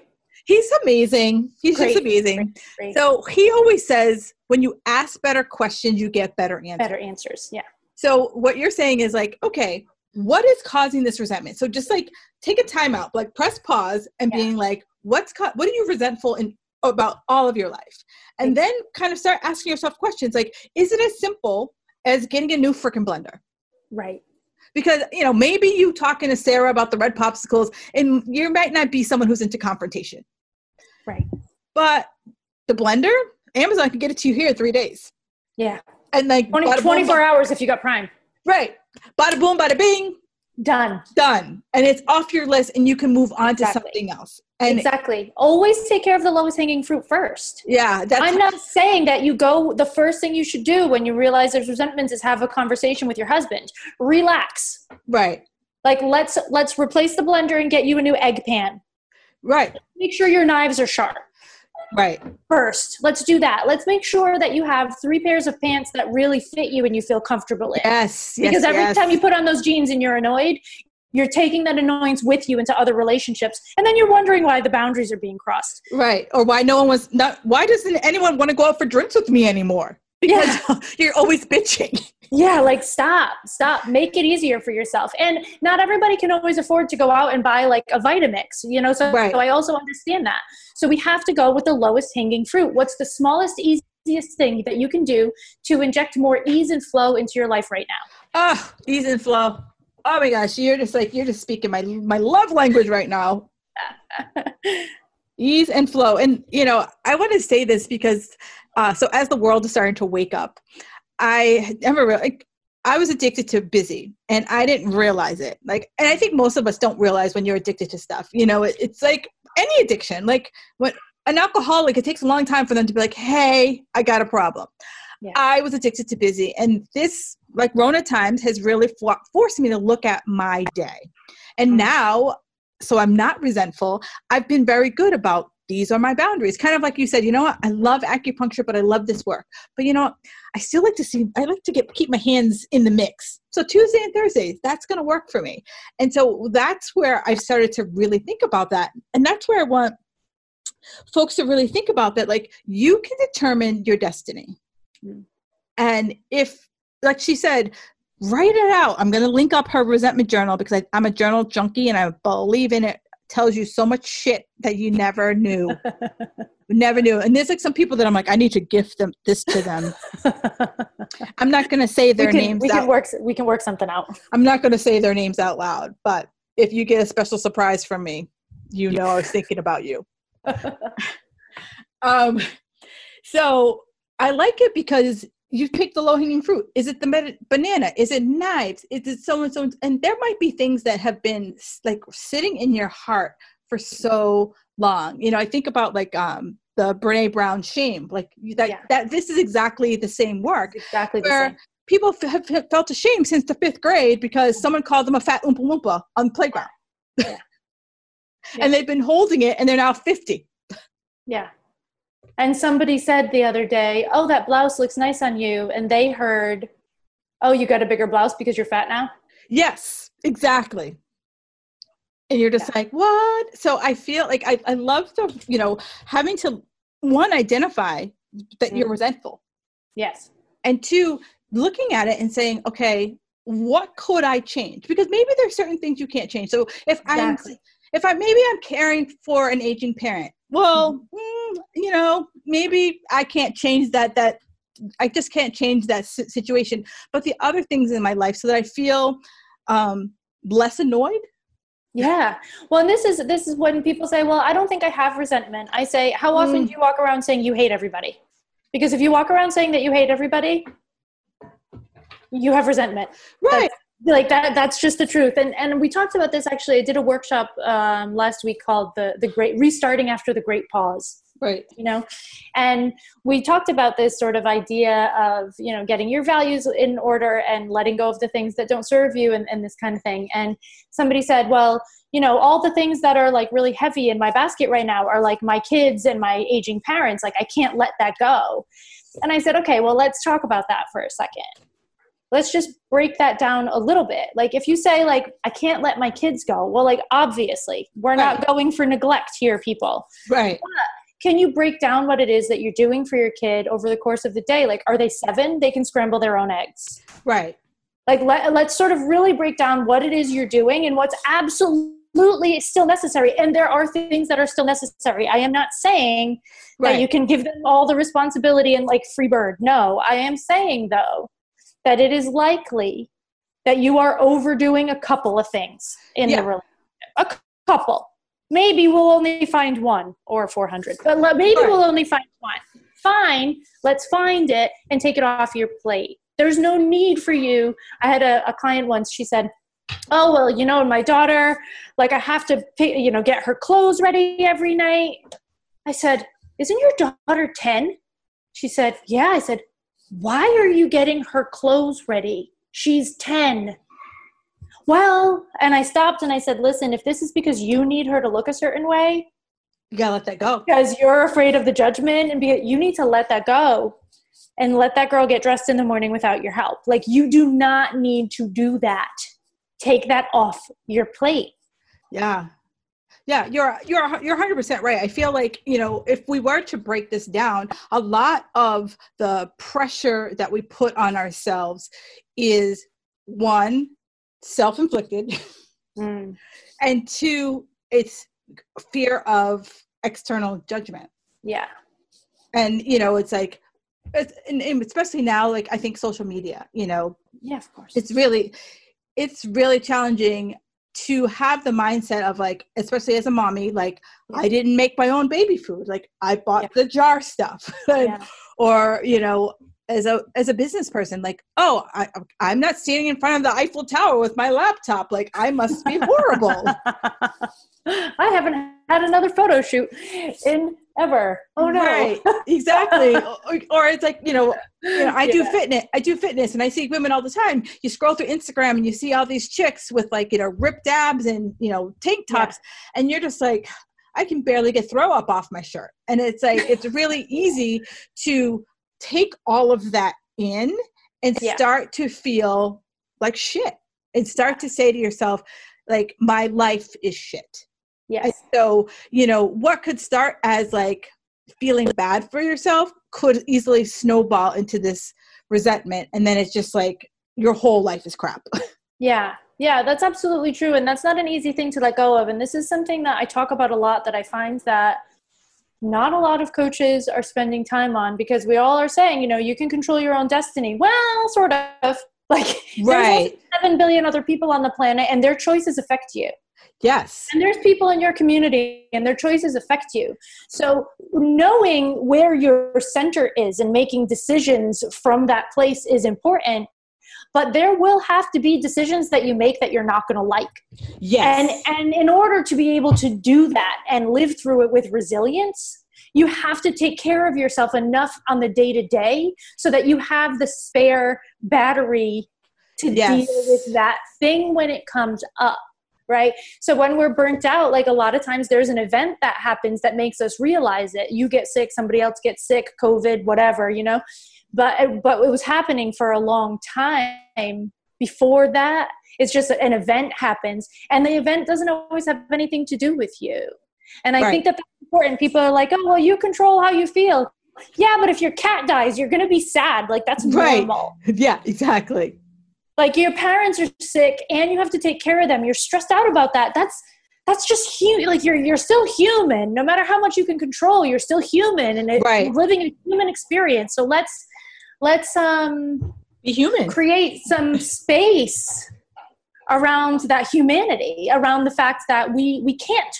He's amazing. He's Great, just amazing. great, great. So he always says, when you ask better questions, you get better answers. Better answers. Yeah. So what you're saying is like, okay, what is causing this resentment? So just like take a time out, like press pause and yeah. being like, what's co- what are you resentful in about all of your life? And then kind of start asking yourself questions like, is it as simple as getting a new freaking blender? Right. Because, you know, maybe you talking to Sarah about the red popsicles and you might not be someone who's into confrontation. Right. But the blender, Amazon can get it to you here in three days. Yeah. And like twenty, twenty-four boom, hours if you got Prime. Right. Bada boom, bada bing. Done. Done. And it's off your list and you can move on exactly. to something else. And exactly. Always take care of the lowest hanging fruit first. Yeah. That's I'm not saying that you go, the first thing you should do when you realize there's resentments is have a conversation with your husband. Relax. Right. Like let's, let's replace the blender and get you a new egg pan. Right. Make sure your knives are sharp. Right. First, let's do that. Let's make sure that you have three pairs of pants that really fit you and you feel comfortable in. Yes. Because yes, every yes. time you put on those jeans and you're annoyed, you're taking that annoyance with you into other relationships. And then you're wondering why the boundaries are being crossed. Right. Or why no one was not, why doesn't anyone want to go out for drinks with me anymore? Because yeah. you're always bitching. Yeah, like stop, stop. Make it easier for yourself. And not everybody can always afford to go out and buy like a Vitamix, you know, so, right. so I also understand that. So we have to go with the lowest hanging fruit. What's the smallest, easiest thing that you can do to inject more ease and flow into your life right now? Oh, ease and flow. Oh my gosh, you're just like, you're just speaking my my love language right now. Ease and flow. And, you know, I want to say this because, uh, so as the world is starting to wake up, I never really, like, I was addicted to busy and I didn't realize it. Like, and I think most of us don't realize when you're addicted to stuff, you know, it, it's like any addiction, like when an alcoholic, it takes a long time for them to be like, hey, I got a problem. Yeah. I was addicted to busy. And this, like Rona times, has really for- forced me to look at my day. And mm-hmm. now, so I'm not resentful. I've been very good about these are my boundaries. Kind of like you said, you know what? I love acupuncture, but I love this work. But you know what? I still like to see, I like to get keep my hands in the mix. So Tuesday and Thursdays, that's going to work for me. And so that's where I've started to really think about that. And that's where I want folks to really think about that. Like you can determine your destiny. Mm. And if, like she said, write it out. I'm going to link up her resentment journal because I, I'm a journal junkie and I believe in it. Tells you so much shit that you never knew. Never knew. And there's like some people that I'm like, I need to gift them this to them. I'm not going to say their we can, names we out. Can work, we can work something out. I'm not going to say their names out loud, but if you get a special surprise from me, you know I was thinking about you. um, so I like it because you pick the low-hanging fruit. Is it the med- banana? Is it knives? Is it so and so? And there might be things that have been like sitting in your heart for so long. You know, I think about like um, the Brene Brown shame. Like that, yeah. that. This is exactly the same work. It's exactly where the same. People have felt ashamed since the fifth grade because someone called them a fat oompa loompa on the playground. Yeah. Yeah. And they've been holding it, and they're now fifty. Yeah. And somebody said the other day, oh, that blouse looks nice on you. And they heard, oh, you got a bigger blouse because you're fat now? Yes, exactly. And you're just yeah. like, what? So I feel like I, I love the, you know, having to, one, identify that mm-hmm. you're resentful. Yes. And two, looking at it and saying, okay, what could I change? Because maybe there's certain things you can't change. So if exactly. I'm, if I, maybe I'm caring for an aging parent, well, mm-hmm. mm, you know, maybe I can't change that, that I just can't change that situation, but the other things in my life so that I feel um, less annoyed. Yeah. Well, and this is, this is when people say, well, I don't think I have resentment. I say, how often mm. do you walk around saying you hate everybody? Because if you walk around saying that you hate everybody, you have resentment. Right. That's, like that, that's just the truth. And and we talked about this, actually. I did a workshop um, last week called the, the Great Restarting After the Great Pause. Right. You know, and we talked about this sort of idea of, you know, getting your values in order and letting go of the things that don't serve you and, and this kind of thing. And somebody said, well, you know, all the things that are like really heavy in my basket right now are like my kids and my aging parents. Like I can't let that go. And I said, okay, well, let's talk about that for a second. let's just break that down a little bit. Like if you say like, I can't let my kids go. Well, like obviously we're right. not going for neglect here, people. Right. But can you break down what it is that you're doing for your kid over the course of the day? Like, are they seven? They can scramble their own eggs. Right. Like let, let's sort of really break down what it is you're doing and what's absolutely still necessary. And there are things that are still necessary. I am not saying right. that you can give them all the responsibility and like free bird. No, I am saying though, that it is likely that you are overdoing a couple of things in yeah. the relationship. A couple. Maybe we'll only find one or four hundred, but maybe right. we'll only find one. Fine, let's find it and take it off your plate. There's no need for you. I had a, a client once, she said, oh, well, you know, my daughter, like I have to, pay, you know, get her clothes ready every night. I said, isn't your daughter ten? She said, yeah. I said, why are you getting her clothes ready? She's ten. Well, and I stopped and I said, listen, if this is because you need her to look a certain way, you gotta let that go. Because you're afraid of the judgment and be, you need to let that go and let that girl get dressed in the morning without your help. Like you do not need to do that. Take that off your plate. Yeah. Yeah, you're you're you're one hundred percent right. I feel like, you know, if we were to break this down, a lot of the pressure that we put on ourselves is one, self-inflicted, mm. and two, it's fear of external judgment. Yeah. And, you know, it's like, it's, and, and especially now, like I think social media, you know, yeah, of course. It's really, it's really challenging to have the mindset of like, especially as a mommy, like yeah. I didn't make my own baby food. Like I bought yeah. the jar stuff yeah. or, you know, as a, as a business person, like, oh, I, I'm not standing in front of the Eiffel Tower with my laptop. Like I must be horrible. I haven't had another photo shoot in ever. Oh no. Right. Exactly. or, or it's like, you know, you know, I yeah. do fitness, I do fitness and I see women all the time. You scroll through Instagram and you see all these chicks with like, you know, ripped abs and, you know, tank tops yeah. and you're just like, I can barely get throw up off my shirt. And it's like, it's really easy to take all of that in and yeah. start to feel like shit and start to say to yourself, like, my life is shit. Yes. And so, you know, what could start as like feeling bad for yourself could easily snowball into this resentment. And then it's just like your whole life is crap. Yeah. Yeah, that's absolutely true. And that's not an easy thing to let go of. And this is something that I talk about a lot that I find that not a lot of coaches are spending time on because we all are saying, you know, you can control your own destiny. Well, sort of. Like right. there's seven billion other people on the planet and their choices affect you. Yes. And there's people in your community and their choices affect you. So knowing where your center is and making decisions from that place is important. But there will have to be decisions that you make that you're not going to like. Yes. And, and in order to be able to do that and live through it with resilience, you have to take care of yourself enough on the day to day so that you have the spare battery to yes. deal with that thing when it comes up. Right. So when we're burnt out, like a lot of times there's an event that happens that makes us realize it. You get sick, somebody else gets sick, COVID, whatever, you know, but, but it was happening for a long time before that. It's just an event happens and the event doesn't always have anything to do with you. And I right. think that that's important. People are like, oh, well, you control how you feel. Yeah. But if your cat dies, you're going to be sad. Like that's normal. Right. Yeah, exactly. Like your parents are sick and you have to take care of them. You're stressed out about that. That's, that's just human. Like you're, you're still human. No matter how much you can control, you're still human and it, right. living a human experience. So let's, let's, um, be human, create some space around that humanity, around the fact that we, we can't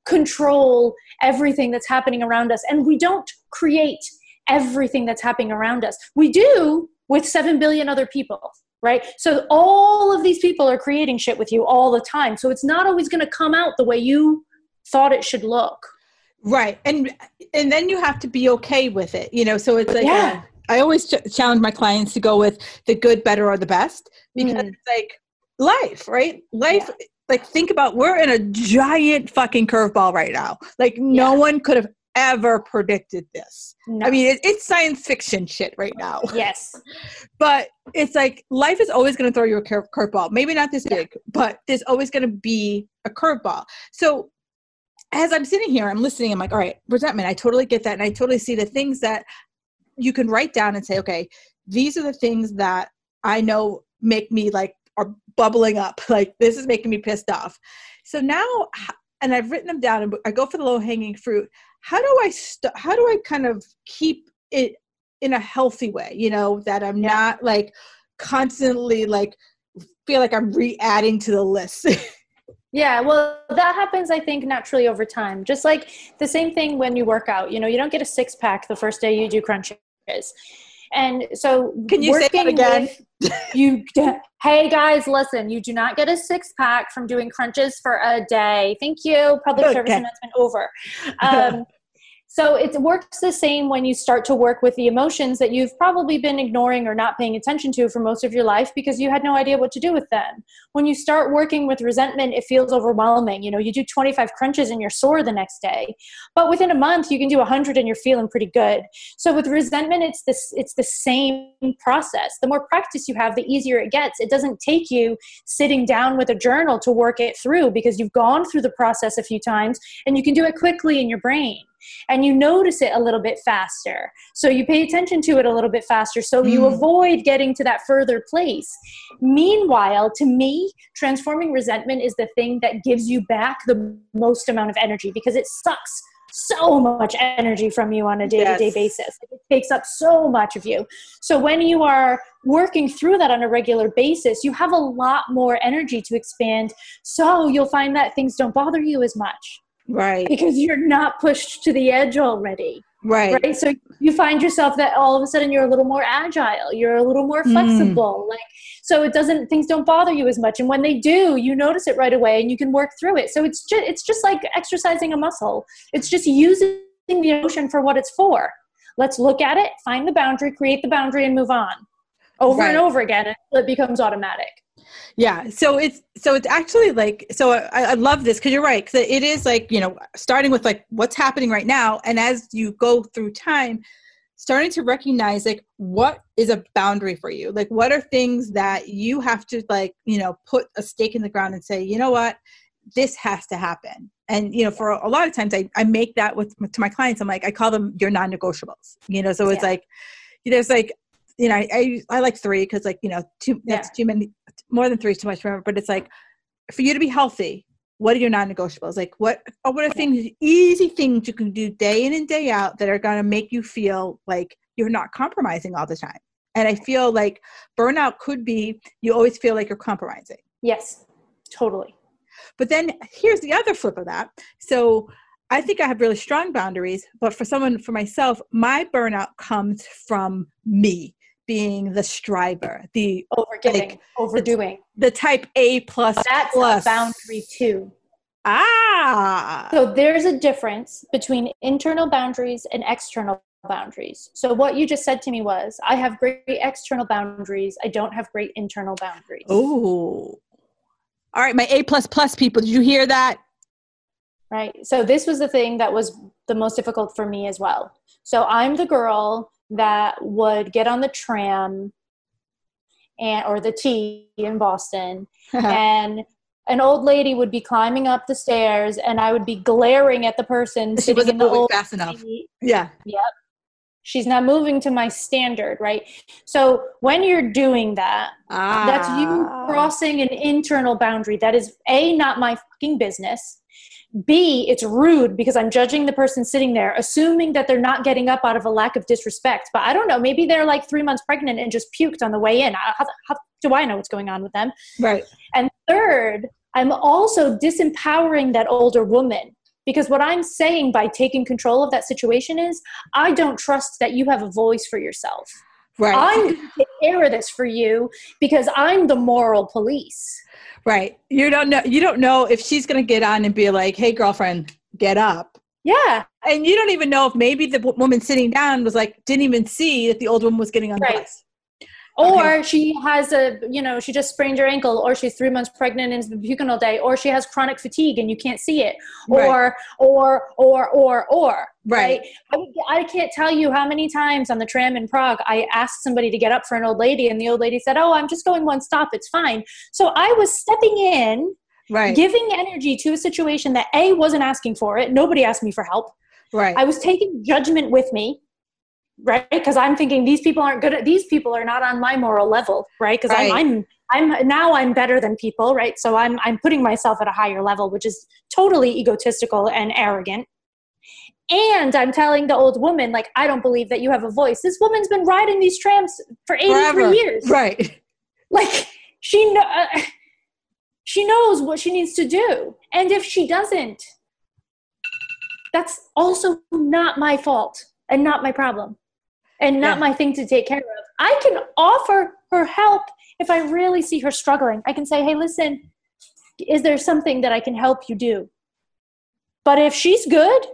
control everything that's happening around us. And we don't create everything that's happening around us. We do with seven billion other people. Right? So all of these people are creating shit with you all the time. So it's not always going to come out the way you thought it should look. Right. And, and then you have to be okay with it, you know? So it's like, yeah. I always ch- challenge my clients to go with the good, better, or the best, because mm. it's like life, right? Life, yeah. like think about, we're in a giant fucking curveball right now. Like no yeah. one could have ever predicted this. No. I mean, it, it's science fiction shit right now. Yes. But it's like life is always going to throw you a curve curveball. Maybe not this yeah. big, but there's always going to be a curveball. So as I'm sitting here, I'm listening. I'm like, all right, resentment. I totally get that. And I totally see the things that you can write down and say, okay, these are the things that I know make me like are bubbling up. Like this is making me pissed off. So now, and I've written them down and I go for the low hanging fruit. How do I st- how do I kind of keep it in a healthy way, you know, that I'm yeah. not like constantly like feel like I'm re-adding to the list. Yeah, well, that happens, I think, naturally over time. Just like the same thing when you work out, you know, you don't get a six pack the first day you do crunches. And so can you say that again? With, you, hey guys, listen, you do not get a six pack from doing crunches for a day. Thank you. Public okay. service announcement over. Um, So it works the same when you start to work with the emotions that you've probably been ignoring or not paying attention to for most of your life because you had no idea what to do with them. When you start working with resentment, it feels overwhelming. You know, you do twenty-five crunches and you're sore the next day. But within a month, you can do one hundred and you're feeling pretty good. So with resentment, it's this, it's the same process. The more practice you have, the easier it gets. It doesn't take you sitting down with a journal to work it through because you've gone through the process a few times and you can do it quickly in your brain. And you notice it a little bit faster. So you pay attention to it a little bit faster. So mm. you avoid getting to that further place. Meanwhile, to me, transforming resentment is the thing that gives you back the most amount of energy because it sucks so much energy from you on a day-to-day yes. basis. It takes up so much of you. So when you are working through that on a regular basis, you have a lot more energy to expand. So you'll find that things don't bother you as much. Right. Because you're not pushed to the edge already. Right. Right. So you find yourself that all of a sudden you're a little more agile. You're a little more flexible. Mm. Like, so it doesn't, things don't bother you as much. And when they do, you notice it right away and you can work through it. So it's just, it's just like exercising a muscle. It's just using the emotion for what it's for. Let's look at it, find the boundary, create the boundary and move on over right. and over again until it becomes automatic. Yeah. So it's, so it's actually like, so I, I love this because you're right. Cause it is like, you know, starting with like what's happening right now. And as you go through time, starting to recognize like, what is a boundary for you? Like, what are things that you have to like, you know, put a stake in the ground and say, you know what, this has to happen. And, you know, for a lot of times I, I make that with to my clients. I'm like, I call them your non-negotiables, you know? So it's yeah. like, there's like, you know, I, I, I like three because like, you know, two, that's yeah. too many, more than three is too much, remember, but it's like, for you to be healthy, what are your non-negotiables? Like what, what are things, easy things you can do day in and day out that are going to make you feel like you're not compromising all the time? And I feel like burnout could be, you always feel like you're compromising. Yes, totally. But then here's the other flip of that. So I think I have really strong boundaries, but for someone, for myself, my burnout comes from me being the striver, the overgiving, like, overdoing, the, the type A plus. That's plus. a boundary too. Ah. So there's a difference between internal boundaries and external boundaries. So what you just said to me was, I have great external boundaries. I don't have great internal boundaries. Oh. All right, my A plus plus people, did you hear that? Right. So this was the thing that was the most difficult for me as well. So I'm the girl that would get on the tram and or the T in Boston and an old lady would be climbing up the stairs and I would be glaring at the person she wasn't moving fast enough. Seat. Yeah. Yep. She's not moving to my standard, right? So when you're doing that, ah. that's you crossing an internal boundary. That is A, not my fucking business. B, it's rude because I'm judging the person sitting there, assuming that they're not getting up out of a lack of disrespect. But I don't know. Maybe they're like three months pregnant and just puked on the way in. How, how do I know what's going on with them? Right. And third, I'm also disempowering that older woman because what I'm saying by taking control of that situation is I don't trust that you have a voice for yourself. Right. I'm going to take care of this for you because I'm the moral police. Right. You don't know, you don't know if she's going to get on and be like, hey, girlfriend, get up. Yeah. And you don't even know if maybe the w- woman sitting down was like, didn't even see that the old woman was getting on the right. bus. Or Okay. she has a, you know, she just sprained her ankle, or she's three months pregnant and it's puking all day, or she has chronic fatigue and you can't see it, Right. or, or, or, or, or, Right. right? I, would, I can't tell you how many times on the tram in Prague, I asked somebody to get up for an old lady and the old lady said, oh, I'm just going one stop. It's fine. So I was stepping in, Right. giving energy to a situation that A, wasn't asking for it. Nobody asked me for help. Right. I was taking judgment with me. Right. Because I'm thinking these people aren't good at, these people are not on my moral level. Right. Because Right. I'm, I'm, I'm now I'm better than people. Right. So I'm, I'm putting myself at a higher level, which is totally egotistical and arrogant. And I'm telling the old woman, like, I don't believe that you have a voice. This woman's been riding these trams for eighty-three Forever. years. Right. Like she, kn- uh, she knows what she needs to do. And if she doesn't, that's also not my fault and not my problem. And not Yeah. my thing to take care of. I can offer her help if I really see her struggling. I can say, hey, listen, is there something that I can help you do? But if she's good,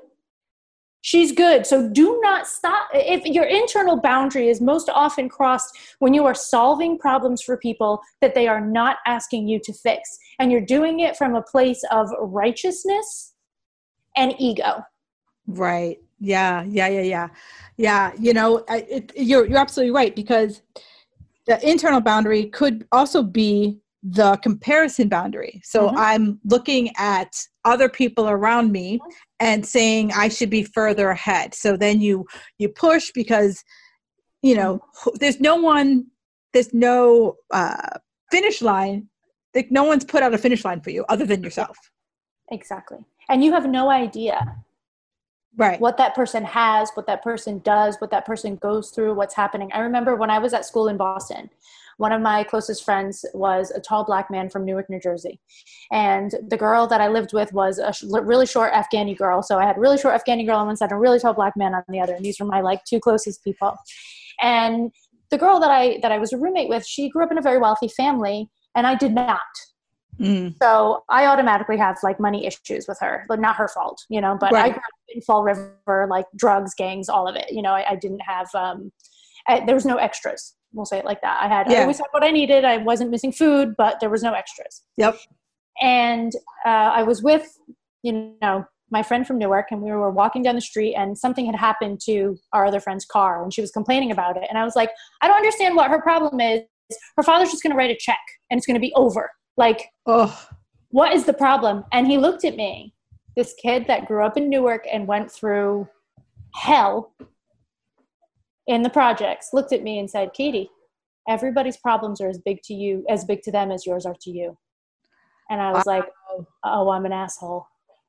she's good. So do not stop. If your internal boundary is most often crossed when you are solving problems for people that they are not asking you to fix, and you're doing it from a place of righteousness and ego. Right. Yeah. Yeah. Yeah. Yeah. Yeah. You know, I, it, you're, you're absolutely right, because the internal boundary could also be the comparison boundary. So Mhm. I'm looking at other people around me and saying I should be further ahead. So then you, you push because, you know, there's no one, there's no uh, finish line. Like no one's put out a finish line for you other than yourself. Exactly. And you have no idea Right. what that person has, what that person does, what that person goes through, what's happening. I remember when I was at school in Boston, one of my closest friends was a tall black man from Newark, New Jersey. And the girl that I lived with was a sh- really short Afghani girl. So I had a really short Afghani girl on one side and a really tall black man on the other. And these were my like two closest people. And the girl that I, that I was a roommate with, she grew up in a very wealthy family and I did not. Mm. So I automatically have like money issues with her, but not her fault, you know, but Right. I grew up in Fall River, like drugs, gangs, all of it. You know, I, I didn't have, um, I, there was no extras. We'll say it like that. I had, Yeah. I always had what I needed. I wasn't missing food, but there was no extras. Yep. And uh, I was with, you know, my friend from Newark, and we were walking down the street and something had happened to our other friend's car and she was complaining about it. And I was like, I don't understand what her problem is. Her father's just going to write a check and it's going to be over. Like, Oh, what is the problem? And he looked at me, this kid that grew up in Newark and went through hell in the projects, looked at me and said, Katie, everybody's problems are as big to you, as big to them as yours are to you. And I was wow. like, oh, I'm an asshole.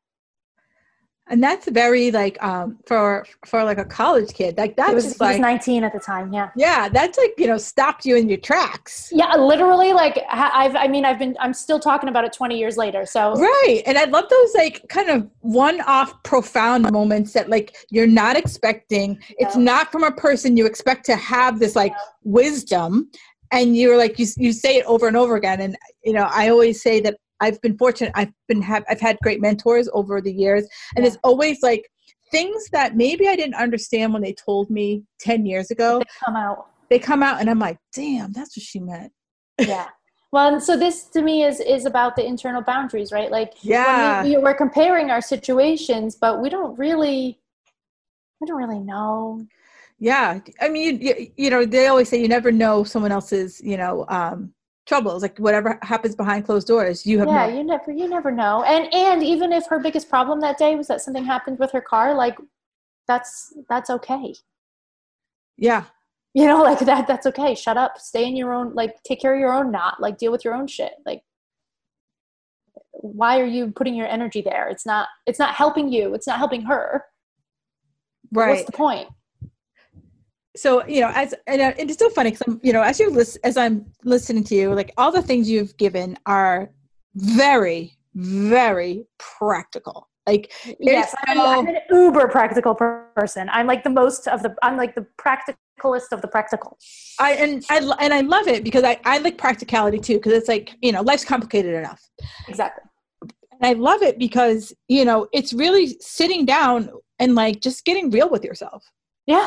And that's very like, um, for, for like a college kid, like that's He was, just he was like, nineteen at the time. Yeah. yeah, that's like, you know, stopped you in your tracks. Yeah. Literally, like I've, I mean, I've been, I'm still talking about it twenty years later. So Right. And I love those like kind of one-off profound moments that like you're not expecting. It's No. not from a person you expect to have this like wisdom. And you're like, you, you say it over and over again. And, you know, I always say that I've been fortunate. I've been, have, I've had great mentors over the years. And Yeah. it's always like things that maybe I didn't understand when they told me ten years ago, they come out. they come out and I'm like, damn, that's what she meant. Yeah. Well, and so this to me is, is about the internal boundaries, right? Like Yeah. when we, we, we're comparing our situations, but we don't really, we don't really know. Yeah. I mean, you, you, you know, they always say you never know someone else's, you know, um, troubles, like whatever happens behind closed doors, you have Yeah, no. you never, you never know. And, and even if her biggest problem that day was that something happened with her car, like that's, that's okay. Yeah. You know, like that, that's okay. Shut up, stay in your own, like take care of your own knot, like deal with your own shit. Like, why are you putting your energy there? It's not, it's not helping you. It's not helping her. Right. What's the point? So, you know, as, and, uh, and it's so funny because I'm, you know, as you listen, as I'm listening to you, like all the things you've given are very, very practical. Like, yes, I'm, no, I'm an uber practical per- person. I'm like the most of the, I'm like the practicalist of the practical. I, and I, and I love it because I, I like practicality too. Cause it's like, you know, life's complicated enough. Exactly. And I love it because, you know, it's really sitting down and like just getting real with yourself. Yeah.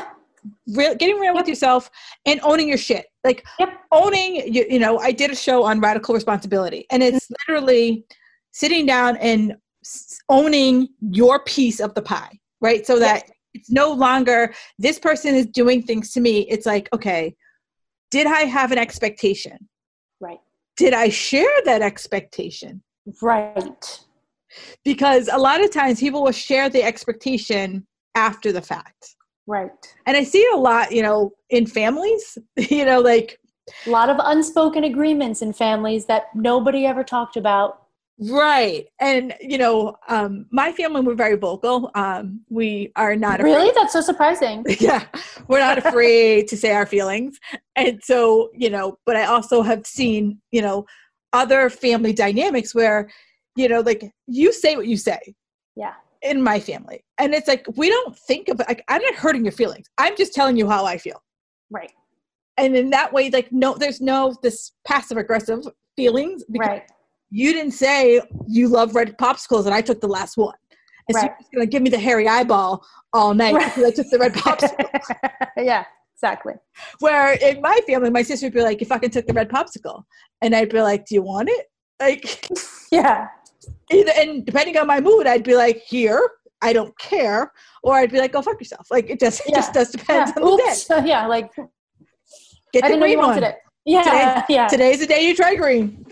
real, getting real Yep. with yourself and owning your shit. Like Yep. owning, you, you know, I did a show on radical responsibility, and it's literally sitting down and s- owning your piece of the pie, right? So that it's no longer this person is doing things to me. It's like, okay, did I have an expectation? Right. Did I share that expectation? Right. Because a lot of times people will share the expectation after the fact. Right. And I see it a lot, you know, in families, you know, like. A lot of unspoken agreements in families that nobody ever talked about. Right. And, you know, um, my family, we're very vocal. Um, we are not Really? afraid. That's so surprising. Yeah. We're not afraid to say our feelings. And so, you know, but I also have seen, you know, other family dynamics where, you know, like you say what you say. Yeah. In my family. And it's like, we don't think of, like, I'm not hurting your feelings. I'm just telling you how I feel. Right. And in that way, like, no, there's no, this passive aggressive feelings. Because right. You didn't say you love red popsicles and I took the last one. And right. so you're just going to give me the hairy eyeball all night right. because I took the red popsicle. Yeah, exactly. Where in my family, my sister would be like, you fucking took the red popsicle. And I'd be like, do you want it? Like, yeah. Either, and depending on my mood, I'd be like, here, I don't care. Or I'd be like, go fuck yourself. Like, it just, yeah. it just does depend yeah. on Oops. the day. Yeah, like, Get I the didn't know you green wanted one. it. Yeah, Today, yeah. Today's the day you try green.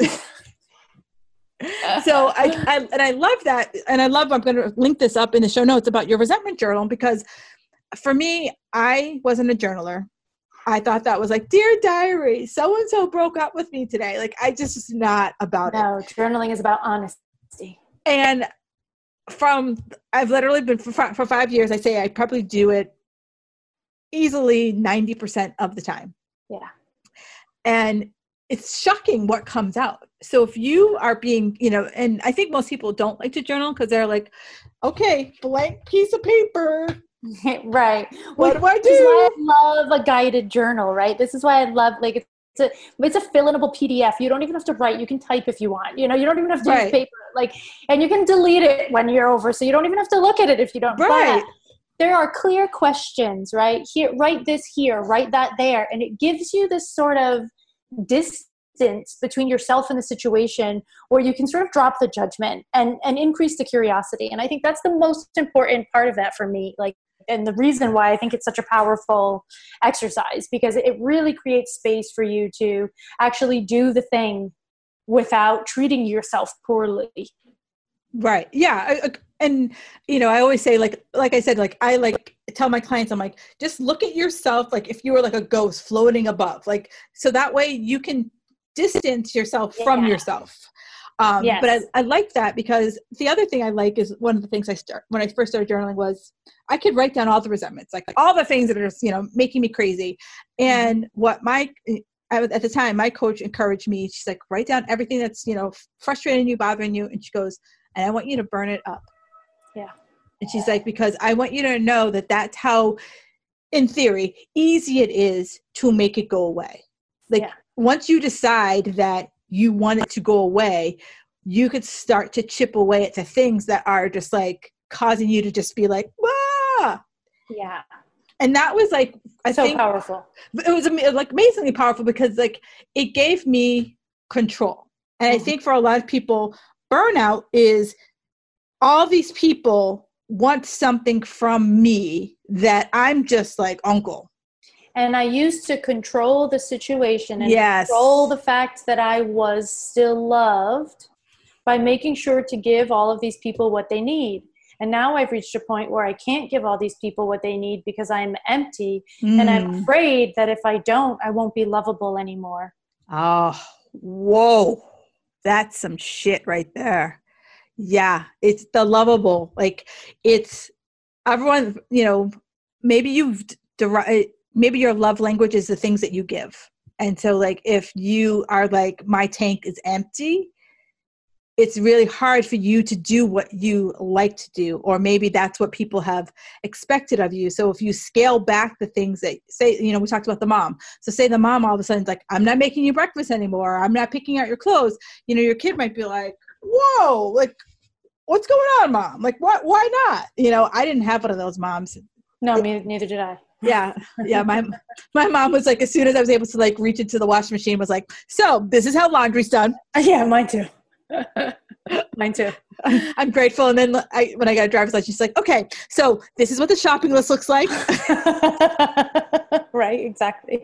So I, I, and I love that. And I love, I'm going to link this up in the show notes about your resentment journal, because for me, I wasn't a journaler. I thought that was like, dear diary, so-and-so broke up with me today. Like, I just was not about no, it. No, journaling is about honesty. And from, I've literally been for, for five years, I say I probably do it easily ninety percent of the time. Yeah. And it's shocking what comes out. So if you are being, you know, and I think most people don't like to journal because they're like, okay, blank piece of paper. Right. What Which, do I do? This is why I love a guided journal, right? This is why I love, like, it's a, it's a fillable P D F. You don't even have to write. You can type if you want. You know, you don't even have to right. use paper. Like, and you can delete it when you're over. So you don't even have to look at it if you don't. Right. But there are clear questions, right? Here, write this here, write that there. And it gives you this sort of distance between yourself and the situation where you can sort of drop the judgment and, and increase the curiosity. And I think that's the most important part of that for me. Like, and the reason why I think it's such a powerful exercise, because it really creates space for you to actually do the thing without treating yourself poorly. Right. Yeah. I, and, you know, I always say, like, like I said, like, I like tell my clients, I'm like, just look at yourself. Like if you were like a ghost floating above, like, so that way you can distance yourself yeah. from yourself. Um, yes. But I, I like that, because the other thing I like is one of the things I start when I first started journaling was I could write down all the resentments, like all the things that are, you know, making me crazy. And mm-hmm. what my, at the time, my coach encouraged me. She's like, write down everything that's, you know, frustrating you, bothering you. And she goes, and I want you to burn it up. Yeah. And she's like, because I want you to know that that's how, in theory, easy it is to make it go away. Like yeah. once you decide that you want it to go away, you could start to chip away at the things that are just like causing you to just be like, ah. Yeah. And that was like, I so think powerful. It was like amazingly powerful, because like it gave me control. And mm-hmm. I think for a lot of people, burnout is all these people want something from me that I'm just like uncle. And I used to control the situation and yes. control the fact that I was still loved by making sure to give all of these people what they need. And now I've reached a point where I can't give all these people what they need because I'm empty. Mm. And I'm afraid that if I don't, I won't be lovable anymore. Oh, whoa. That's some shit right there. Yeah. It's the lovable. Like it's everyone, you know, maybe you've derived, maybe your love language is the things that you give. And so like, if you are like, my tank is empty, it's really hard for you to do what you like to do, or maybe that's what people have expected of you. So if you scale back the things that say, you know, we talked about the mom. So say the mom all of a sudden is like, I'm not making you breakfast anymore. I'm not picking out your clothes. You know, your kid might be like, whoa, like, what's going on, mom? Like, what, why not? You know, I didn't have one of those moms. No, me, neither did I. Yeah. Yeah. My, my mom was like, as soon as I was able to like reach into the washing machine, was like, so this is how laundry's done. Yeah, mine too. Mine too. I'm grateful. And then I, when I got a driver's license, she's like, okay, so this is what the shopping list looks like. Right. Exactly.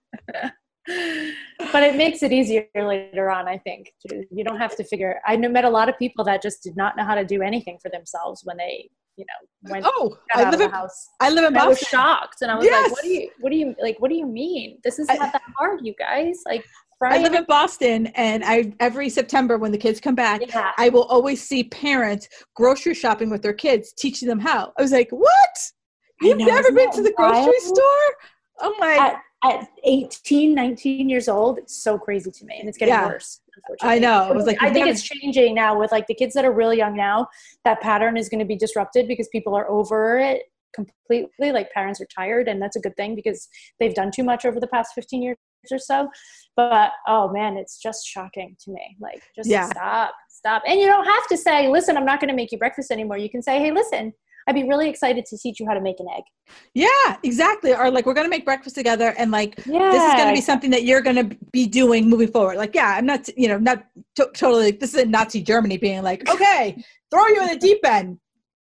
But it makes it easier later on, I think. You don't have to figure. I met a lot of people that just did not know how to do anything for themselves when they, you know, went oh, got I out live of in, the house. I live in Boston. I was shocked, and I was yes. like, "What do you, what do you, like, what do you mean? This is not I, that hard, you guys." Like, I live in Boston, and I every September when the kids come back, yeah. I will always see parents grocery shopping with their kids, teaching them how. I was like, "What? You've know, never been to the grocery wild? store?" I'm like. At, At eighteen, nineteen years old, it's so crazy to me, and it's getting yeah. worse. Unfortunately, I know. It was like I think never... it's changing now with like the kids that are really young now. That pattern is going to be disrupted because people are over it completely. Like parents are tired, and that's a good thing because they've done too much over the past fifteen years or so. But oh man, it's just shocking to me. Like, just yeah. stop, stop, and you don't have to say, "Listen, I'm not going to make you breakfast anymore." You can say, "Hey, listen, I'd be really excited to teach you how to make an egg." Yeah, exactly. Or like, we're going to make breakfast together, and like, yeah. this is going to be something that you're going to be doing moving forward. Like, yeah, I'm not, you know, not to- totally, this is Nazi Germany being like, okay, throw you in the deep end.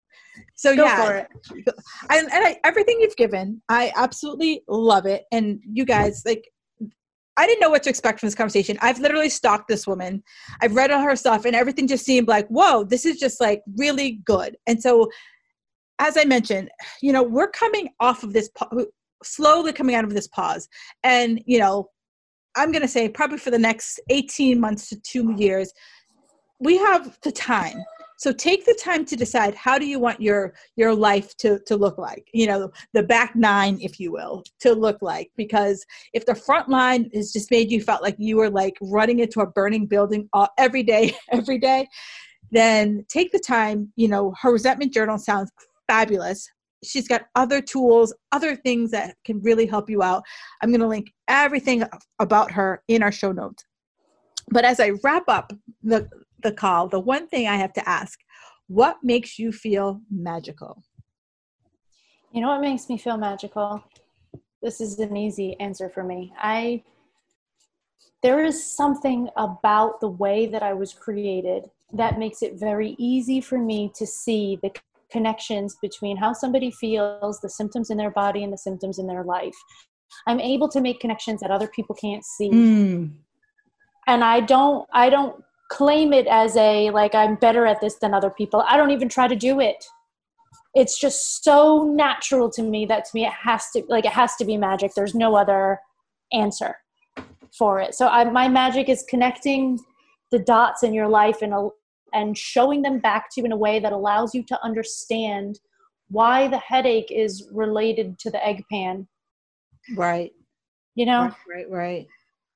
So Go yeah, for it. and, and I, everything you've given, I absolutely love it. And you guys, like, I didn't know what to expect from this conversation. I've literally stalked this woman. I've read all her stuff, and everything just seemed like, whoa, this is just like really good. And so, as I mentioned, you know, we're coming off of this, slowly coming out of this pause. And, you know, I'm going to say probably for the next eighteen months to two years, we have the time. So take the time to decide, how do you want your, your life to, to look like, you know, the back nine, if you will, to look like, because if the front line has just made you felt like you were like running into a burning building all, every day, every day, then take the time. You know, her resentment journal sounds fabulous. She's got other tools, other things that can really help you out. I'm going to link everything about her in our show notes. But as I wrap up the, the call, the one thing I have to ask, what makes you feel magical? You know what makes me feel magical? This is an easy answer for me. I, there is something about the way that I was created that makes it very easy for me to see the connections between how somebody feels, the symptoms in their body, and the symptoms in their life. I'm able to make connections that other people can't see. Mm. And I don't, I don't claim it as a, like, I'm better at this than other people. I don't even try to do it. It's just so natural to me that to me, it has to, like, it has to be magic. There's no other answer for it. So I, my magic is connecting the dots in your life in a, and showing them back to you in a way that allows you to understand why the headache is related to the egg pan. Right. You know? Right, right, right.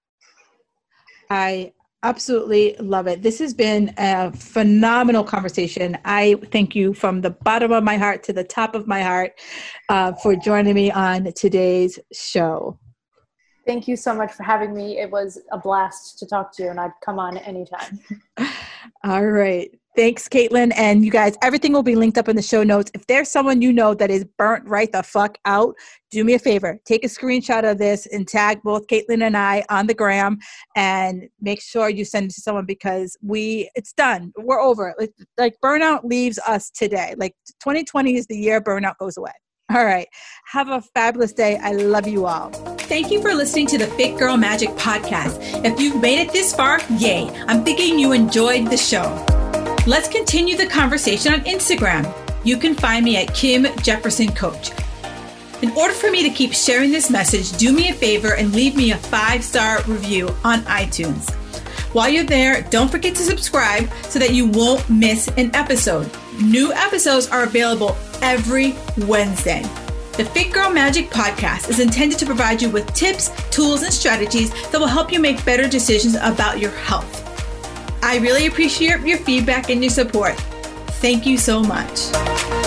I absolutely love it. This has been a phenomenal conversation. I thank you from the bottom of my heart to the top of my heart uh, for joining me on today's show. Thank you so much for having me. It was a blast to talk to you, and I'd come on anytime. All right. Thanks, Caitlin. And you guys, everything will be linked up in the show notes. If there's someone you know that is burnt right the fuck out, do me a favor. Take a screenshot of this and tag both Caitlin and I on the gram, and make sure you send it to someone, because we, it's done. We're over it. Like, like burnout leaves us today. Like twenty twenty is the year burnout goes away. All right. Have a fabulous day. I love you all. Thank you for listening to the Fit Girl Magic podcast. If you've made it this far, yay. I'm thinking you enjoyed the show. Let's continue the conversation on Instagram. You can find me at Kim Jefferson Coach. In order for me to keep sharing this message, do me a favor and leave me a five-star review on iTunes. While you're there, don't forget to subscribe so that you won't miss an episode. New episodes are available every Wednesday. The Fit Girl Magic podcast is intended to provide you with tips, tools, and strategies that will help you make better decisions about your health. I really appreciate your feedback and your support. Thank you so much.